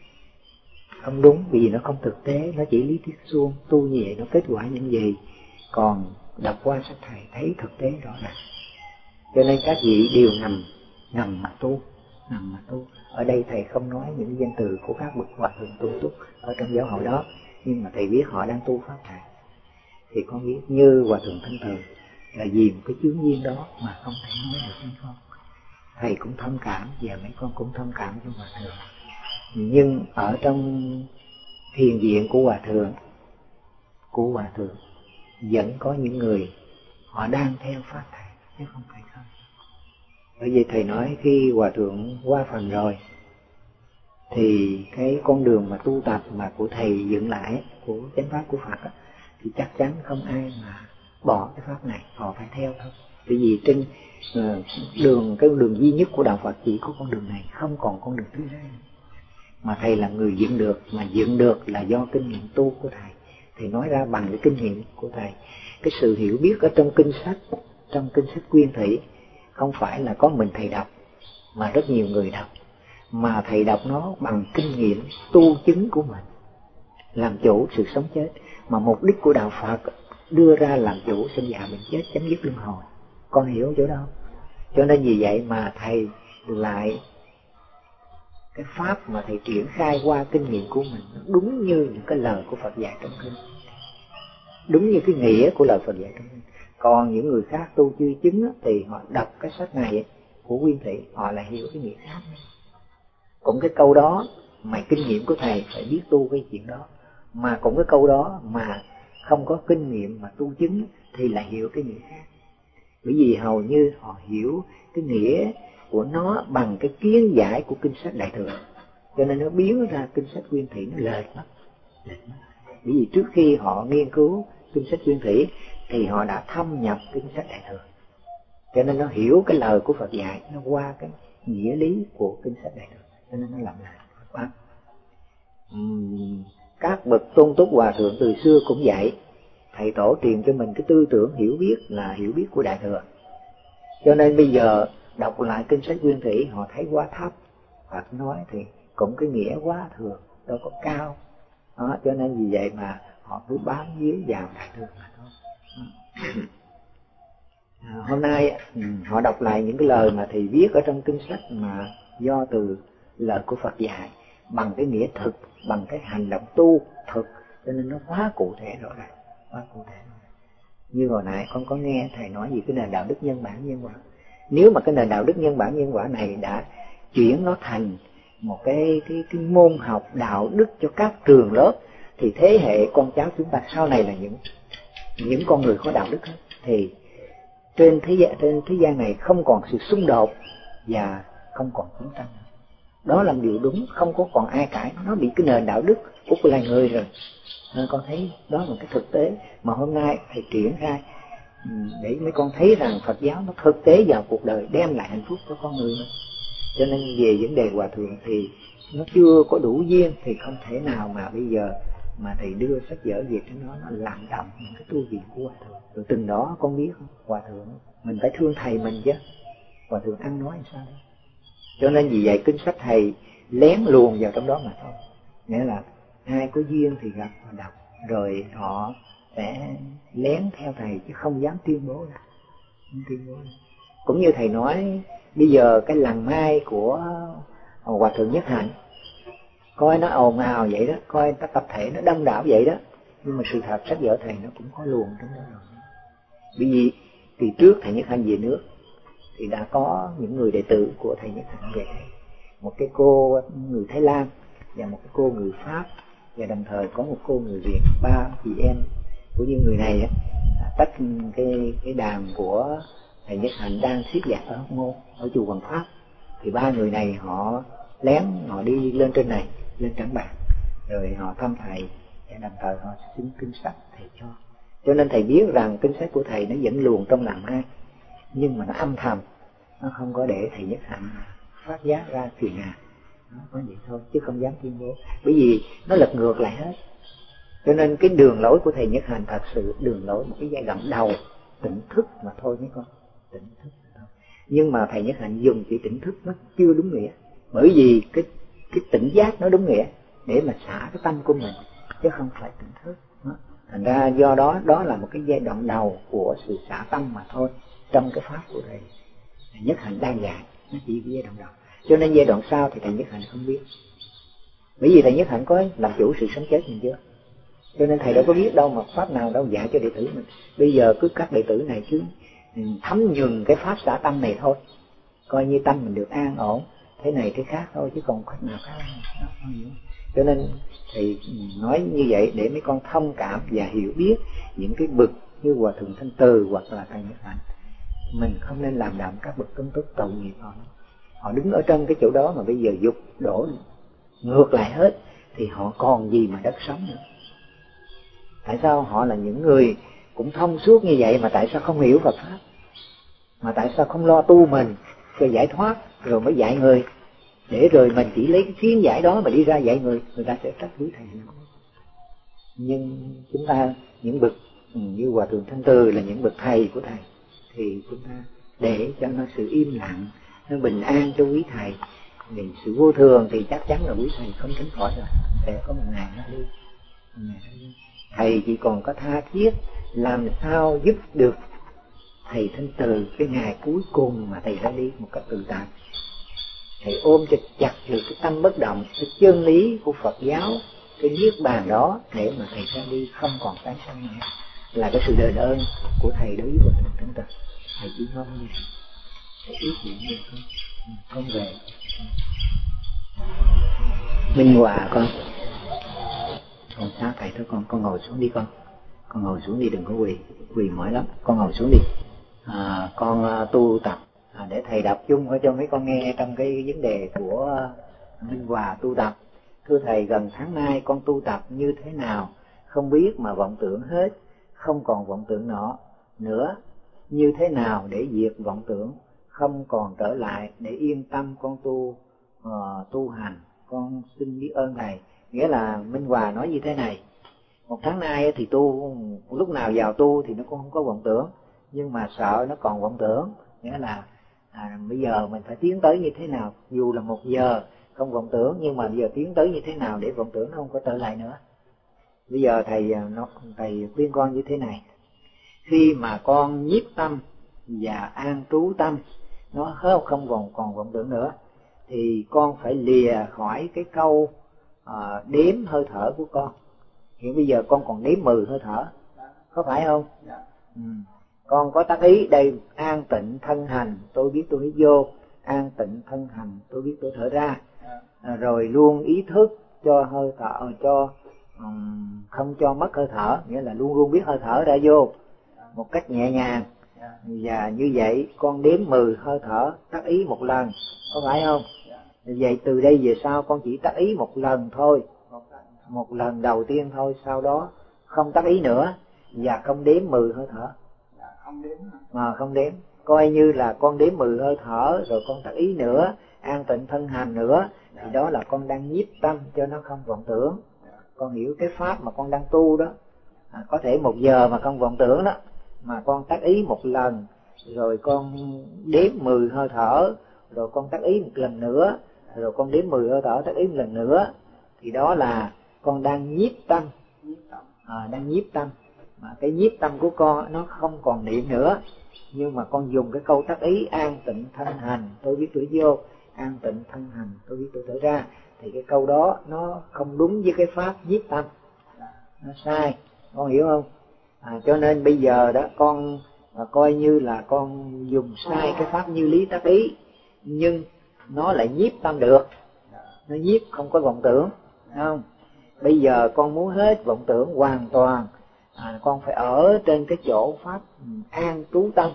không đúng, vì nó không thực tế, nó chỉ lý thuyết suông, tu như vậy nó kết quả những gì. Còn đọc qua sách thầy thấy thực tế rõ ràng. Cho nên các vị đều nằm, nằm mà tu, nằm mà tu. Ở đây thầy không nói những danh từ của các bậc Hòa Thượng tu túc ở trong giáo hội đó, nhưng mà thầy biết họ đang tu pháp thầy. Thì con biết như Hòa Thượng Thanh Từ là vì một cái chướng duyên đó mà không thể nói được với con. Thầy cũng thông cảm và mấy con cũng thông cảm cho Hòa Thượng. Nhưng ở trong thiền viện của Hòa Thượng, của Hòa Thượng vẫn có những người họ đang theo pháp thầy chứ không phải không. Bởi vì thầy nói khi Hòa Thượng qua phần rồi thì cái con đường mà tu tập mà của thầy dựng lại, của chánh pháp của Phật, thì chắc chắn không ai mà bỏ cái pháp này, họ phải theo thôi. Bởi vì trên uh, đường cái đường duy nhất của đạo Phật chỉ có con đường này, không còn con đường thứ hai. Mà thầy là người dựng được, mà dựng được là do kinh nghiệm tu của thầy, Thầy nói ra bằng cái kinh nghiệm của thầy. Cái sự hiểu biết ở trong kinh sách, trong kinh sách Nguyên Thủy, không phải là có mình thầy đọc, mà rất nhiều người đọc. Mà thầy đọc nó bằng kinh nghiệm tu chứng của mình, làm chủ sự sống chết. Mà mục đích của đạo Phật đưa ra làm chủ sinh già bệnh chết, chấm dứt luân hồi. Con hiểu chỗ đâu? Cho nên vì vậy mà thầy lại cái pháp mà thầy triển khai qua kinh nghiệm của mình nó đúng như những cái lời của Phật dạy trong kinh, đúng như cái nghĩa của lời Phật dạy trong kinh. Còn những người khác tu chưa chứng thì họ đọc cái sách này của Nguyên Thủy, họ lại hiểu cái nghĩa khác. Cũng cái câu đó mà kinh nghiệm của thầy phải biết tu cái chuyện đó, mà cũng cái câu đó mà không có kinh nghiệm mà tu chứng thì lại hiểu cái nghĩa khác. Bởi vì hầu như họ hiểu cái nghĩa của nó bằng cái kiến giải của kinh sách Đại Thừa, cho nên nó biến ra kinh sách Nguyên Thủy nó lệch mất. Bởi vì trước khi họ nghiên cứu kinh sách Nguyên Thủy thì họ đã thâm nhập kinh sách Đại Thừa, cho nên nó hiểu cái lời của Phật dạy nó qua cái nghĩa lý của kinh sách Đại Thừa, cho nên nó làm lại pháp. Uhm, các bậc tôn túc hòa thượng từ xưa cũng vậy, thầy tổ truyền cho mình cái tư tưởng hiểu biết là hiểu biết của Đại Thừa, cho nên bây giờ đọc lại kinh sách Nguyên Thủy họ thấy quá thấp. Phật nói thì cũng cái nghĩa quá thường, đâu có cao đó, cho nên vì vậy mà họ cứ bám víu vào Đại Thừa mà thôi. À, hôm nay họ đọc lại những cái lời mà thầy viết ở trong kinh sách mà do từ lời của Phật dạy bằng cái nghĩa thực, bằng cái hành động tu thực, cho nên nó quá cụ thể rõ ràng, quá cụ thể. Như hồi nãy con có nghe thầy nói gì cái nền đạo đức nhân bản nhân quả. Nếu mà cái nền đạo đức nhân bản nhân quả này đã chuyển nó thành một cái cái cái môn học đạo đức cho các trường lớp, thì thế hệ con cháu chúng ta sau này là những những con người có đạo đức hết. Thì trên thế gian trên thế gian này không còn sự xung đột và không còn chiến tranh. Đó là điều đúng, không có còn ai cãi. Nó bị cái nền đạo đức của loài người rồi. Nên con thấy đó là cái thực tế mà hôm nay thầy triển khai để mấy con thấy rằng Phật giáo nó thực tế vào cuộc đời, đem lại hạnh phúc cho con người mình. Cho nên về vấn đề hòa thượng thì nó chưa có đủ duyên, thì không thể nào mà bây giờ mà thầy đưa sách vở về cho nó, nó làm đậm những cái tu viện của hòa thượng. Rồi từng đó con biết không, hòa thượng mình phải thương thầy mình chứ, hòa thượng ăn nói làm sao đấy. Cho nên vì vậy kinh sách thầy lén luồn vào trong đó mà thôi. Nghĩa là ai có duyên thì gặp và đọc, rồi họ sẽ lén theo thầy chứ không dám tuyên bố ra. Không tuyên bố ra. Cũng như thầy nói bây giờ cái làng mai của hòa thượng Nhất Hạnh, coi nó ồn ào vậy đó, coi nó tập thể nó đông đảo vậy đó, nhưng mà sự thật sách vở thầy nó cũng có luồn trong đó rồi. Bởi vì từ trước thầy Nhất Hạnh về nước thì đã có những người đệ tử của thầy Nhất Hạnh về, một cái cô người Thái Lan và một cái cô người Pháp, và đồng thời có một cô người Việt. Ba chị em của những người này tách cái cái đàn của thầy Nhất Hạnh đang siết giảng ở Hóc Môn, ở chùa Hoàng Pháp. Thì ba người này họ lén họ đi lên trên này, lên Trảng Bàng, rồi họ thăm thầy, và đồng thời họ xin kinh sách thầy cho. Cho nên thầy biết rằng kinh sách của thầy nó vẫn luồn trong làng mai, nhưng mà nó âm thầm, nó không có để thầy Nhất Hạnh phát giác ra phiền hà. Nó có vậy thôi chứ không dám tuyên bố, bởi vì nó lật ngược lại hết. Cho nên cái đường lối của thầy Nhất Hạnh thật sự đường lối một cái giai đoạn đầu tỉnh thức mà thôi mấy con, tỉnh thức mà thôi. Nhưng mà thầy Nhất Hạnh dùng chữ tỉnh thức nó chưa đúng nghĩa, bởi vì cái cái tỉnh giác nó đúng nghĩa để mà xả cái tâm của mình, chứ không phải tỉnh thức. Thành ra do đó đó là một cái giai đoạn đầu của sự xả tâm mà thôi, trong cái pháp của thầy Nhất Hạnh đang dạy, nó chỉ cái giai đoạn đầu. Cho nên giai đoạn sau thì thầy Nhất Hạnh không biết, bởi vì thầy Nhất Hạnh có làm chủ sự sống chết mình chưa, cho nên thầy đâu có biết đâu mà pháp nào đâu dạy cho đệ tử mình. Bây giờ cứ các đệ tử này cứ thấm nhuần cái pháp xả tâm này thôi, coi như tâm mình được an ổn, thế này cái khác thôi chứ còn cách nào khác đó, cho nên thầy nói như vậy để mấy con thông cảm và hiểu biết những cái bậc như hòa thượng Thanh Từ hoặc là thầy Nhất Hạnh. Mình không nên làm đạm các bậc tôn túc tội nghiệp họ. Họ đứng ở trong cái chỗ đó mà bây giờ dục đổ ngược lại hết thì họ còn gì mà đất sống nữa. Tại sao họ là những người cũng thông suốt như vậy mà tại sao không hiểu Phật pháp, mà tại sao không lo tu mình cho giải thoát rồi mới dạy người, để rồi mình chỉ lấy cái kiến giải đó mà đi ra dạy người, người ta sẽ trách quý thầy. Nhưng chúng ta những bậc như Hòa Thượng Thanh Từ là những bậc thầy của thầy, thì chúng ta để cho nó sự im lặng, nó bình an cho quý thầy. Vì sự vô thường thì chắc chắn là quý thầy không tránh khỏi rồi, sẽ có một ngày nó đi. Thầy chỉ còn có tha thiết làm sao giúp được thầy Thanh Từ cái ngày cuối cùng mà thầy ra đi một cách tự tại. Thầy ôm cho chặt được cái tâm bất động, cái chân lý của Phật giáo, cái niết bàn đó, để mà thầy ra đi không còn tái sanh nữa. Là cái sự đền ơn của thầy đối với Hòa Thượng Thanh Từ. Thầy chỉ mong như vậy. Thầy ước gì như con, con về. Minh Hòa con. Con sao thầy thôi con, con ngồi xuống đi con. Con ngồi xuống đi, đừng có quỳ, quỳ mỏi lắm. Con ngồi xuống đi. À, con uh, tu tập à, để thầy đọc chung cho mấy con nghe trong cái vấn đề của uh, Minh Hòa tu tập. Thưa thầy, gần tháng nay con tu tập như thế nào không biết mà vọng tưởng hết, không còn vọng tưởng nọ nữa. Như thế nào để diệt vọng tưởng, không còn trở lại, để yên tâm con tu uh, tu hành. Con xin biết ơn thầy. Nghĩa là Minh Hòa nói như thế này: một tháng nay thì tu, lúc nào vào tu thì nó cũng không có vọng tưởng, nhưng mà sợ nó còn vọng tưởng. Nghĩa là à, bây giờ mình phải tiến tới như thế nào, dù là một giờ không vọng tưởng, nhưng mà bây giờ tiến tới như thế nào để vọng tưởng nó không có trở lại nữa. Bây giờ thầy nó thầy khuyên con như thế này: khi mà con nhiếp tâm và an trú tâm, nó không không còn còn vọng tưởng nữa, thì con phải lìa khỏi cái câu à, đếm hơi thở của con. Hiện bây giờ con còn đếm mười hơi thở, có phải không? Ừ. Con có tác ý đây: an tịnh thân hành, tôi biết tôi hít vô. An tịnh thân hành, tôi biết tôi thở ra. À, rồi luôn ý thức cho hơi thở, cho um, không cho mất hơi thở, nghĩa là luôn luôn biết hơi thở ra vô một cách nhẹ nhàng. Và như vậy con đếm mười hơi thở, tác ý một lần, có phải không? Vậy từ đây về sau con chỉ tác ý một lần thôi, một lần đầu tiên thôi, sau đó không tác ý nữa và không đếm mười hơi thở. Mà không đếm, coi như là con đếm mười hơi thở rồi con tác ý nữa, an tịnh thân hành nữa, thì đó là con đang nhiếp tâm cho nó không vọng tưởng. Con hiểu cái pháp mà con đang tu đó, à, có thể một giờ mà không vọng tưởng đó, mà con tác ý một lần, rồi con đếm mười hơi thở, rồi con tác ý một lần nữa, rồi con đếm mười hơi thở tác ý một lần nữa, thì đó là con đang nhiếp tâm, à, đang nhiếp tâm. Mà cái nhiếp tâm của con nó không còn niệm nữa, nhưng mà con dùng cái câu tác ý an tịnh thân hành, tôi biết tôi vô, an tịnh thân hành, tôi biết tôi thở ra, thì cái câu đó nó không đúng với cái pháp nhiếp tâm, nó sai, con hiểu không? À, cho nên bây giờ đó con à, coi như là con dùng sai cái pháp như lý tác ý, nhưng nó lại nhiếp tâm được, nó nhiếp không có vọng tưởng, không? Bây giờ con muốn hết vọng tưởng hoàn toàn, à, con phải ở trên cái chỗ pháp an trú tâm,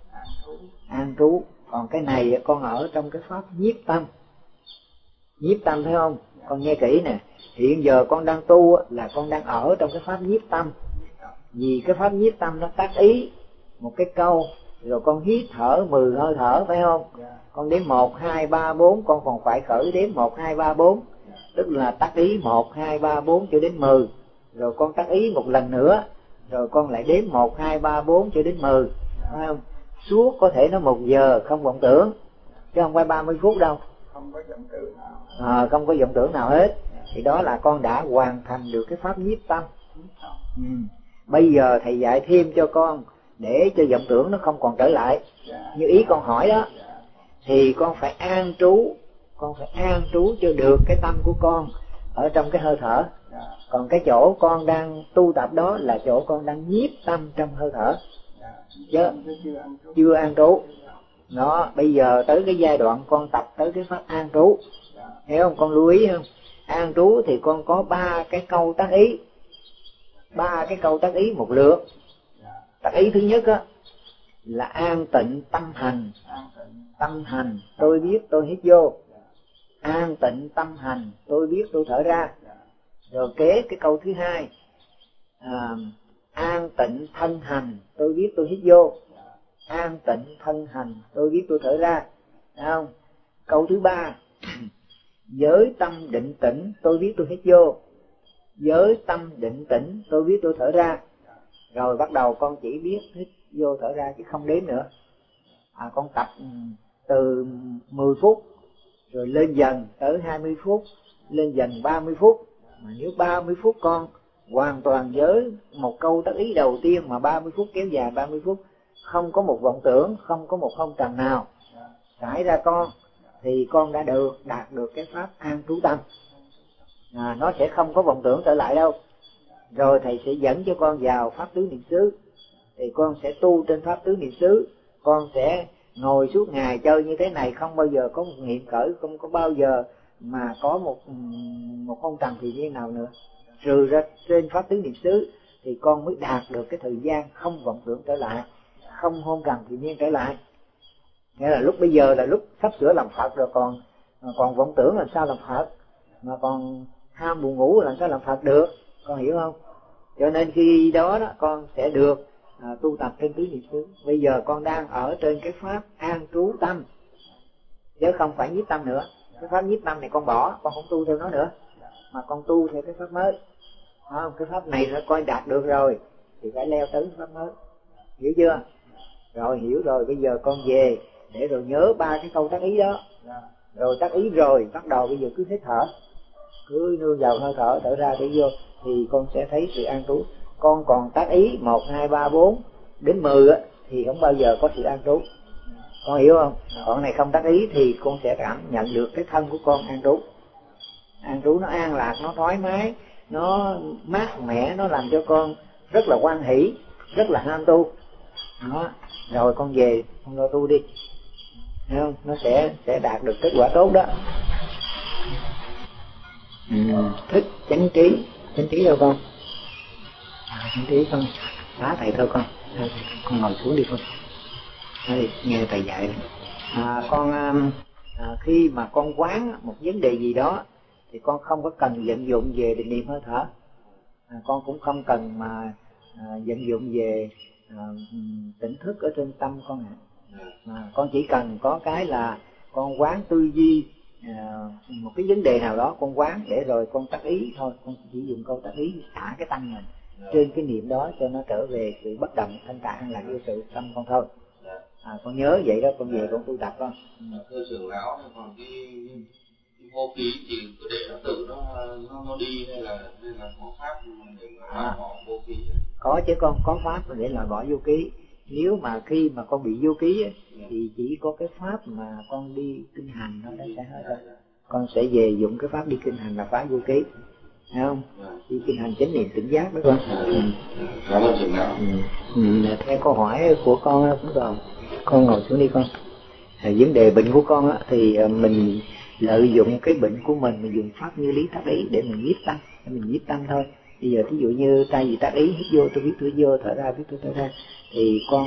an trú. Còn cái này con ở trong cái pháp nhiếp tâm, nhiếp tâm thấy không? Con nghe kỹ nè, hiện giờ con đang tu là con đang ở trong cái pháp nhiếp tâm. Vì cái pháp nhiếp tâm nó tác ý một cái câu, rồi con hít thở mười hơi thở, phải không? Con đếm một, hai, ba, bốn, con còn phải khởi đếm một, hai, ba, bốn, tức là tác ý một, hai, ba, bốn cho đến mười, rồi con tác ý một lần nữa, rồi con lại đếm một, hai, ba, bốn cho đến mười, phải không? Suốt có thể nó một giờ không vọng tưởng, chứ không phải ba mươi phút đâu, không có vọng tưởng nào, à, không có vọng tưởng nào hết. Thì đó là con đã hoàn thành được cái pháp nhiếp tâm. Ừ. Bây giờ thầy dạy thêm cho con để cho vọng tưởng nó không còn trở lại. Như ý con hỏi đó, thì con phải an trú, con phải an trú cho được cái tâm của con ở trong cái hơi thở. Còn cái chỗ con đang tu tập đó là chỗ con đang nhiếp tâm trong hơi thở, chứ chưa an trú. Nó bây giờ tới cái giai đoạn con tập tới cái pháp an trú, hiểu không? Con lưu ý không? An trú thì con có ba cái câu tác ý, ba cái câu tác ý một lượt. Tác ý thứ nhất á là an tịnh tâm hành, tâm hành tôi biết tôi hít vô, an tịnh tâm hành tôi biết tôi thở ra. Rồi kế cái câu thứ hai, à, an tịnh thân hành tôi biết tôi hít vô, an tịnh thân hành tôi biết tôi thở ra, thấy không? Câu thứ ba, giới tâm định tĩnh tôi biết tôi hít vô, giới tâm định tĩnh, tôi biết tôi thở ra, rồi bắt đầu con chỉ biết hít vô thở ra chứ không đếm nữa. À, con tập từ mười phút rồi lên dần tới hai mươi phút, lên dần ba mươi phút. Mà nếu ba mươi phút con hoàn toàn với một câu tác ý đầu tiên mà ba mươi phút kéo dài ba mươi phút, không có một vọng tưởng, không có một hôn trầm nào xảy ra con, thì con đã được đạt được cái pháp an trú tâm. À, nó sẽ không có vọng tưởng trở lại đâu. Rồi thầy sẽ dẫn cho con vào pháp tứ niệm xứ, thì con sẽ tu trên pháp tứ niệm xứ. Con sẽ ngồi suốt ngày chơi như thế này, không bao giờ có một niệm khởi, không có bao giờ mà có một một hôn trầm thì như nào nữa. Trừ ra trên pháp tứ niệm xứ thì con mới đạt được cái thời gian không vọng tưởng trở lại, không hôn trầm thì nhiên trở lại. Nghĩa là lúc bây giờ là lúc sắp sửa làm Phật rồi, còn còn vọng tưởng làm sao làm Phật, mà còn ham buồn ngủ làm sao làm Phật được, con hiểu không? Cho nên khi đó đó con sẽ được à, tu tập trên tứ niệm xứ. Bây giờ con đang ở trên cái pháp an trú tâm, chứ không phải nhiếp tâm nữa. Cái pháp nhiếp tâm này con bỏ, con không tu theo nó nữa, mà con tu theo cái pháp mới. Không, cái pháp này nó coi đạt được rồi thì phải leo tới pháp mới, hiểu chưa? Rồi hiểu rồi, bây giờ con về để rồi nhớ ba cái câu tác ý đó. Rồi tác ý rồi bắt đầu bây giờ cứ hít thở, cứ nương vào hơi thở, thở ra thở vô thì con sẽ thấy sự an trú. Con còn tác ý một hai ba bốn đến mười á thì không bao giờ có sự an trú, con hiểu không? Còn này không tác ý thì con sẽ cảm nhận được cái thân của con an trú. An trú nó an lạc, nó thoải mái, nó mát mẻ, nó làm cho con rất là hoan hỷ, rất là ham tu đó. Rồi con về con lo tu đi, thấy không? Nó sẽ sẽ đạt được kết quả tốt đó. Ừ, thích chánh trí. Chánh trí đâu con? À, chánh trí con phá thầy thôi con. Con ngồi xuống đi con. Đây, nghe thầy dạy. À, con à, khi mà con quán một vấn đề gì đó thì con không có cần vận dụng về định niệm hơi thở. À, con cũng không cần mà à, vận dụng về à, tỉnh thức ở trên tâm con ạ. À, con chỉ cần có cái là con quán tư duy à, một cái vấn đề nào đó, con quán để rồi con tác ý thôi. Con chỉ dùng câu tác ý thả cái tâm mình trên cái niệm đó cho nó trở về sự bất động thanh tạng là vô sự tâm con thôi. À, con nhớ vậy đó, con về con tu tập con. Thưa trưởng lão, còn cái, cái vô ký thì cứ để nó tự nó nó, nó đi hay là hay là có pháp để mà loại bỏ vô ký? Có chứ con, có pháp để loại bỏ vô ký. Nếu mà khi mà con bị vô ký ấy, thì chỉ có cái pháp mà con đi kinh hành nó sẽ hết rồi. Con sẽ về dụng cái pháp đi kinh hành là phá vô ký, thấy không? Đi kinh hành chánh niệm tỉnh giác đó con. Ừ. Cảm ơn trưởng lão. Ừ. Ừ. Theo câu hỏi của con cũng rồi, con ngồi xuống đi con. À, vấn đề bệnh của con á, thì mình lợi dụng cái bệnh của mình, mình dùng pháp như lý tác ý để mình nhiếp tâm, để mình nhiếp tâm thôi. Bây giờ thí dụ như tay gì tác ý hít vô tôi biết tôi vô, thở ra biết tôi thở ra, thì con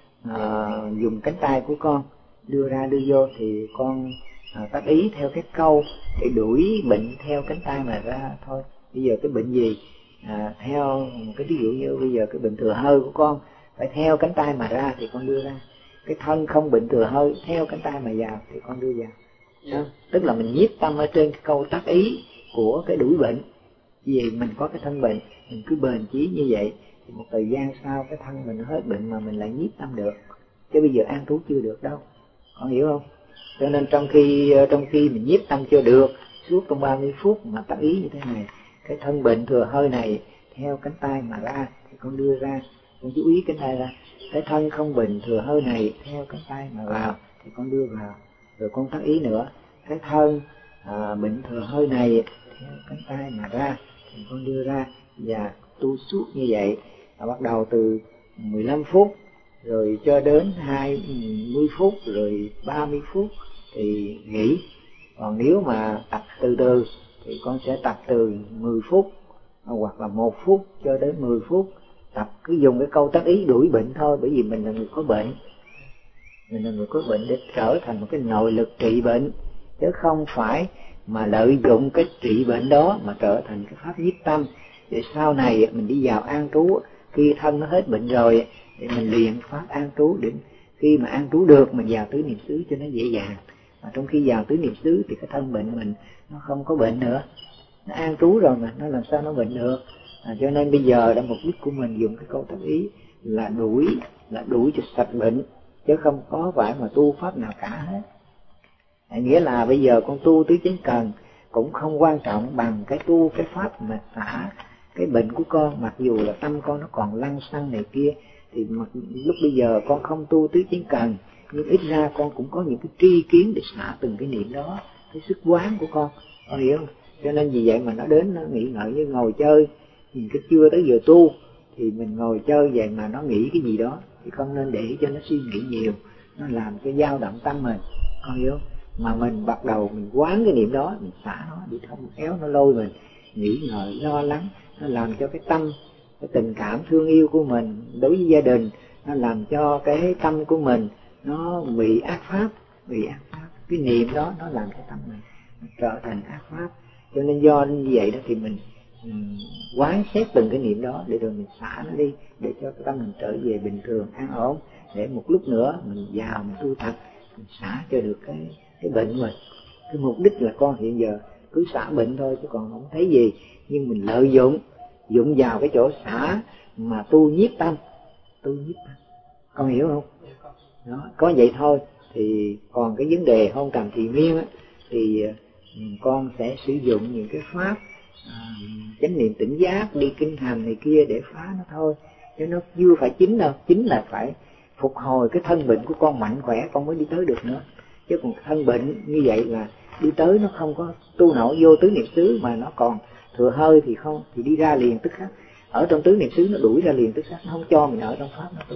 à, dùng cánh tay của con đưa ra đưa vô thì con à, tác ý theo cái câu để đuổi bệnh theo cánh tay mà ra thôi. Bây giờ cái bệnh gì à, theo một cái ví dụ như bây giờ cái bệnh thừa hơi của con phải theo cánh tay mà ra thì con đưa ra. Cái thân không bệnh thừa hơi theo cánh tay mà vào thì con đưa vào. Yeah. Tức là mình nhiếp tâm ở trên cái câu tác ý của cái đuổi bệnh. Vì mình có cái thân bệnh, mình cứ bền chí như vậy thì một thời gian sau cái thân mình hết bệnh mà mình lại nhiếp tâm được. Chứ bây giờ an trú chưa được đâu, con hiểu không? Cho nên trong khi trong khi mình nhiếp tâm chưa được suốt trong ba mươi phút mà tác ý như thế này, cái thân bệnh thừa hơi này theo cánh tay mà ra thì con đưa ra, con chú ý cánh tay ra. Cái thân không bệnh thừa hơi này theo cánh tay mà vào thì con đưa vào. Rồi con tác ý nữa, cái thân à, bệnh thừa hơi này theo cánh tay mà ra thì con đưa ra. Và tu suốt như vậy, à, bắt đầu từ mười lăm phút rồi cho đến hai mươi phút rồi ba mươi phút thì nghỉ. Còn nếu mà tập từ từ thì con sẽ tập từ mười phút hoặc là một phút cho đến mười phút. Tập cứ dùng cái câu tác ý đuổi bệnh thôi, bởi vì mình là người có bệnh, mình là người có bệnh để trở thành một cái nội lực trị bệnh, chứ không phải mà lợi dụng cái trị bệnh đó mà trở thành cái pháp nhiếp tâm. Để sau này mình đi vào an trú, khi thân nó hết bệnh rồi thì mình luyện pháp an trú, để khi mà an trú được mình vào tứ niệm xứ cho nó dễ dàng. Mà trong khi vào tứ niệm xứ thì cái thân bệnh mình nó không có bệnh nữa, nó an trú rồi mà nó làm sao nó bệnh được. À, cho nên bây giờ đã mục đích của mình dùng cái câu tác ý là đuổi là đuổi cho sạch bệnh, chứ không có phải mà tu pháp nào cả hết. À, nghĩa là bây giờ con tu tứ chánh cần cũng không quan trọng bằng cái tu cái pháp mà xả cái bệnh của con, mặc dù là tâm con nó còn lăng xăng này kia, thì mặc, lúc bây giờ con không tu tứ chánh cần, nhưng ít ra con cũng có những cái tri kiến để xả từng cái niệm đó, cái sức quán của con, con hiểu không? Cho nên vì vậy mà nó đến nó nghĩ ngợi như ngồi chơi, nhìn cái chưa tới giờ tu thì mình ngồi chơi vậy mà nó nghĩ cái gì đó, thì không nên để cho nó suy nghĩ nhiều, nó làm cho dao động tâm mình, con hiểu không? Mà mình bắt đầu mình quán cái niệm đó, mình xả nó, đi không kéo nó lôi mình nghĩ ngợi lo lắng, nó làm cho cái tâm, cái tình cảm thương yêu của mình đối với gia đình, nó làm cho cái tâm của mình nó bị ác pháp, bị ác pháp. Cái niệm đó nó làm cho tâm mình nó trở thành ác pháp. Cho nên do như vậy đó thì mình um, quán xét từng cái niệm đó để rồi mình xả nó đi, để cho cái tâm mình trở về bình thường an ổn, để một lúc nữa mình vào mình tu tập, mình xả cho được cái cái bệnh mình. Cái mục đích là con hiện giờ cứ xả bệnh thôi chứ còn không thấy gì, nhưng mình lợi dụng dụng vào cái chỗ xả mà tu nhiếp tâm, tu nhiếp tâm, con hiểu không? Đó, có vậy thôi. Thì còn cái vấn đề hôn trầm trì miên á, thì con sẽ sử dụng những cái pháp à, chánh niệm tỉnh giác, đi kinh hành này kia để phá nó thôi, chứ nó chưa phải chính đâu. Chính là phải phục hồi cái thân bệnh của con mạnh khỏe con mới đi tới được nữa. Chứ còn thân bệnh như vậy là đi tới nó không có tu nổi vô tứ niệm xứ, mà nó còn thừa hơi thì không, thì đi ra liền tức khắc. Ở trong tứ niệm xứ nó đuổi ra liền tức khắc, nó không cho mình ở trong pháp nó tu.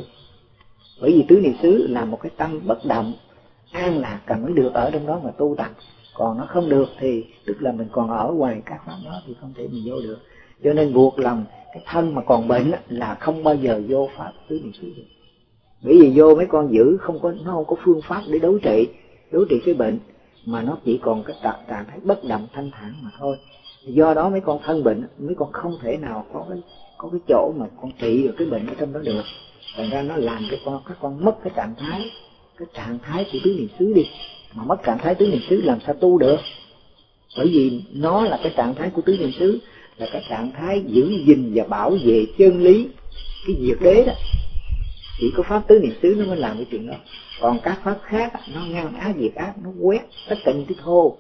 Bởi vì tứ niệm xứ là một cái tâm bất động an lạc cần mới được ở trong đó mà tu tập. Còn nó không được thì tức là mình còn ở ngoài các pháp đó thì không thể mình vô được. Cho nên buộc lòng cái thân mà còn bệnh là không bao giờ vô pháp tứ niệm xứ được. Bởi vì vô mấy con giữ không có, nó không có phương pháp để đối trị, đối trị cái bệnh, mà nó chỉ còn cái trạng thái bất động thanh thản mà thôi. Do đó mấy con thân bệnh, mấy con không thể nào có cái có cái chỗ mà con trị được cái bệnh ở trong đó được. Thành ra nó làm cho con các con mất cái trạng thái, cái trạng thái của tứ niệm xứ đi. Mà mất trạng thái tứ niệm xứ làm sao tu được? Bởi vì nó là cái trạng thái của tứ niệm xứ, là cái trạng thái giữ gìn và bảo vệ chân lý, cái diệt đế đó. Chỉ có pháp tứ niệm xứ nó mới làm cái chuyện đó. Còn các pháp khác nó ngăn ác diệt ác, nó quét tất cả những cái thô.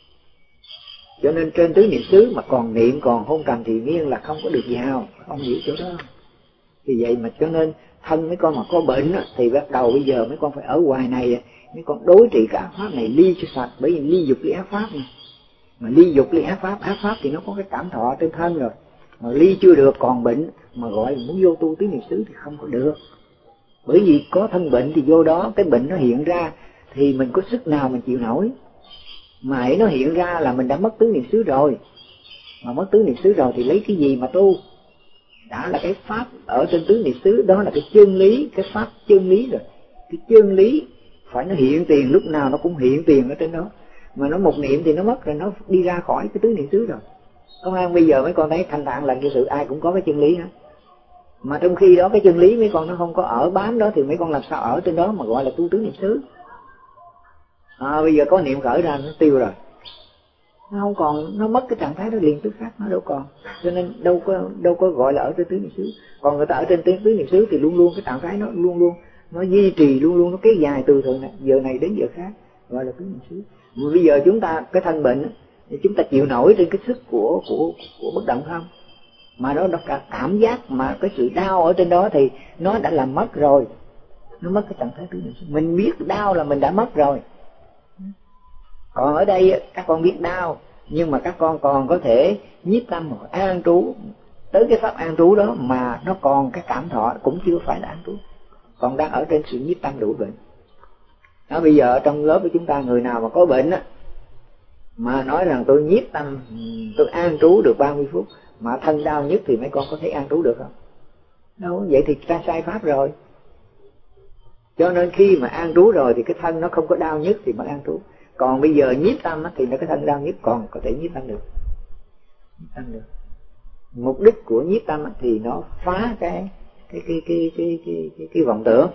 Cho nên trên tứ niệm xứ mà còn niệm, còn hôn trầm trì miên là không có được vào, không hiểu chỗ đó. Vì vậy mà cho nên thân mấy con mà có bệnh á, thì bắt đầu bây giờ mấy con phải ở ngoài này, mấy con đối trị cái ác pháp này ly cho sạch. Bởi vì ly dục ly ác pháp này, mà ly dục ly ác pháp, ác pháp thì nó có cái cảm thọ trên thân rồi, mà ly chưa được còn bệnh, mà gọi là muốn vô tu tứ niệm xứ thì không có được. Bởi vì có thân bệnh thì vô đó cái bệnh nó hiện ra thì mình có sức nào mình chịu nổi. Mà hãy nó hiện ra là mình đã mất tứ niệm xứ rồi, mà mất tứ niệm xứ rồi thì lấy cái gì mà tu? Đã là cái pháp ở trên tứ niệm xứ, đó là cái chân lý, cái pháp chân lý rồi. Cái chân lý phải nó hiện tiền, lúc nào nó cũng hiện tiền ở trên đó. Mà nó một niệm thì nó mất rồi, nó đi ra khỏi cái tứ niệm xứ rồi. Công an bây giờ mấy con thấy thanh tạng là cái sự ai cũng có cái chân lý hết. Mà trong khi đó cái chân lý mấy con nó không có ở bám đó, thì mấy con làm sao ở trên đó mà gọi là tu tứ niệm xứ? À, bây giờ có niệm khởi ra nó tiêu rồi, nó không còn, nó mất cái trạng thái đó liền tức khắc, nó đâu còn. Cho nên đâu có đâu có gọi là ở trên tứ niệm xứ. Còn người ta ở trên tứ niệm xứ thì luôn luôn cái trạng thái nó luôn luôn nó duy trì, luôn luôn nó kéo dài từ thời này, giờ này đến giờ khác, gọi là tứ niệm xứ. Mà bây giờ chúng ta cái thân bệnh thì chúng ta chịu nổi trên cái sức của của của bất động không? Mà đó, đó cả cảm giác mà cái sự đau ở trên đó thì nó đã làm mất rồi, nó mất cái trạng thái tứ niệm xứ. Mình biết đau là mình đã mất rồi. Còn ở đây các con biết đau, nhưng mà các con còn có thể nhiếp tâm một an trú tới cái pháp an trú đó, mà nó còn cái cảm thọ cũng chưa phải là an trú, còn đang ở trên sự nhiếp tâm đủ bệnh. Đó, bây giờ ở trong lớp của chúng ta người nào mà có bệnh á, mà nói rằng tôi nhiếp tâm, tôi an trú được ba mươi phút mà thân đau nhất thì mấy con có thể an trú được không? Đâu, vậy thì ta sai pháp rồi. Cho nên khi mà an trú rồi thì cái thân nó không có đau nhất thì mới an trú. Còn bây giờ nhiếp tâm thì nó cái thân đau nhất còn có thể nhiếp tâm được. Nhiếp tâm được. Mục đích của nhiếp tâm thì nó phá cái cái cái cái cái cái cái, cái vọng tưởng,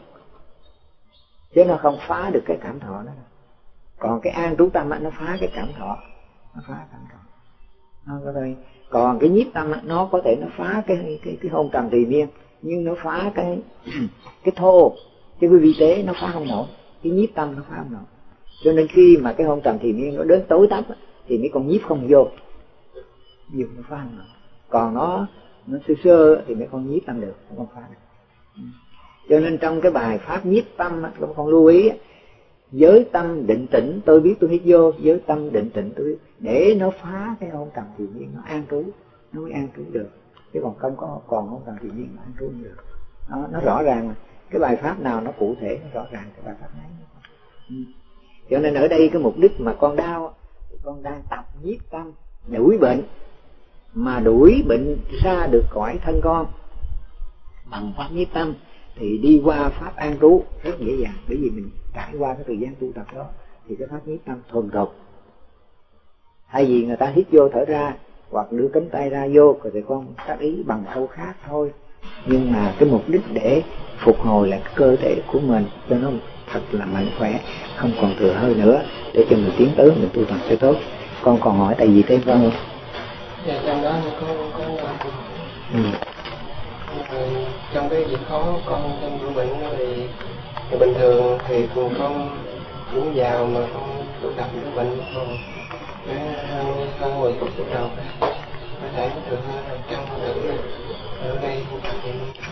chứ nó không phá được cái cảm thọ đó. Còn cái an trú tâm nó phá cái cảm thọ, nó phá cảm thọ. nó có thể. Còn cái nhiếp tâm nó có thể nó phá cái cái cái hôn trầm trì miên, nhưng nó phá cái cái thô, cái vi tế nó phá không nổi, cái nhiếp tâm nó phá không nổi. Cho nên khi mà cái hôn trầm trì miên nó đến tối tăm thì mấy con nhiếp không vô, dùng nó phá không nổi. Còn nó nó sơ sơ thì mấy con nhiếp tâm được, nó không phá được. Cho nên trong cái bài pháp nhiếp tâm các con lưu ý, giới tâm định tĩnh tôi biết tôi hít vô, giới tâm định tĩnh tôi biết, để nó phá cái hôn trầm trì miên, nó an trú, nó mới an trú được. Chứ còn không có còn hôn trầm trì miên nó an trú không được. Nó, nó rõ ràng mà. Cái bài pháp nào nó cụ thể, nó rõ ràng cái bài pháp ấy. Ừ. Cho nên ở đây cái mục đích mà con đau, con đang tập nhiếp tâm đuổi bệnh, mà đuổi bệnh ra được khỏi thân con bằng pháp nhiếp tâm thì đi qua pháp an trú rất dễ dàng, bởi vì mình trải qua cái thời gian tu tập đó thì cái pháp nhiếp tâm thuần thục. Thay vì người ta hít vô thở ra hoặc đưa cánh tay ra vô rồi thì con tác ý bằng câu khác thôi, nhưng mà cái mục đích để phục hồi lại cái cơ thể của mình cho nó thật là mạnh khỏe, không còn thừa hơi nữa, để cho mình tiến tới mình tu tập sẽ tốt. Con còn hỏi tại vì thêm con không? Dạ, trong đó có có ừ. Trong cái việc khó con trong vụ bệnh thì, thì bình thường thì con cũng vào mà con tu tập cái bệnh còn hơn mười phút trước đầu có thể từ hơn một trăm rưỡi ở đây thì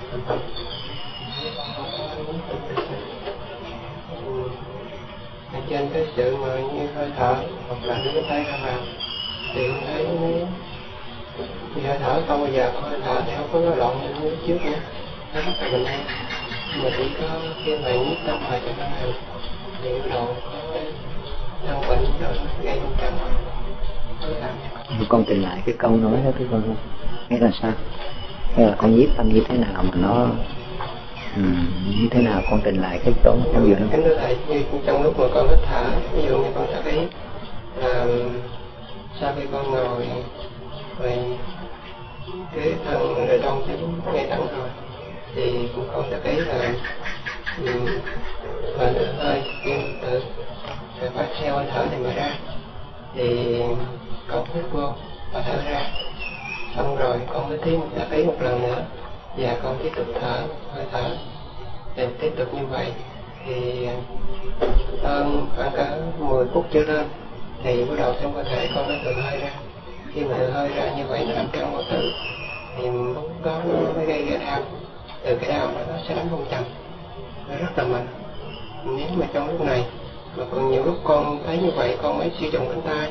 ở trên cái sự mà như hơi thở hoặc là cái tay ra vào thì con thấy thì hơi thở không bao giờ hơi thở thì không có cái loạn như trước nữa, nó rất là bình an. Mà chỉ có khi mà nhiếp tâm vào cho nó hành thì bắt đầu có thân bệnh rồi gây hôn trầm. Con trình lại cái câu nói đó thưa con, hay là sao? Hay là con nhiếp tâm như thế nào mà nó um, như thế nào? Con trình lại cái chỗ con vừa nói. Kính thưa thầy, như trong lúc mà con hít thở, ví dụ như con sẽ thấy là sau khi con ngồi rồi cái thân rồi trong cái ngay thẳng rồi thì con sẽ thấy là mình hơi kêu tự rồi bắt theo hơi thở này mà ra thì con hít vô và thở ra, xong rồi con mới thêm sẽ thấy một lần nữa và con tiếp tục thở hơi thở để tiếp tục như vậy thì hơn khoảng cả mười phút trở lên thì bắt đầu trong cơ thể con nó thừa hơi ra. Khi mà thừa hơi ra như vậy nó làm căng bao tử thì lúc đó nó mới gây ra đau, từ cái đau đó nó sẽ đánh hôn trầm, nó rất là mạnh. Nếu mà trong lúc này mà còn nhiều lúc con thấy như vậy con mới sử dụng cánh tay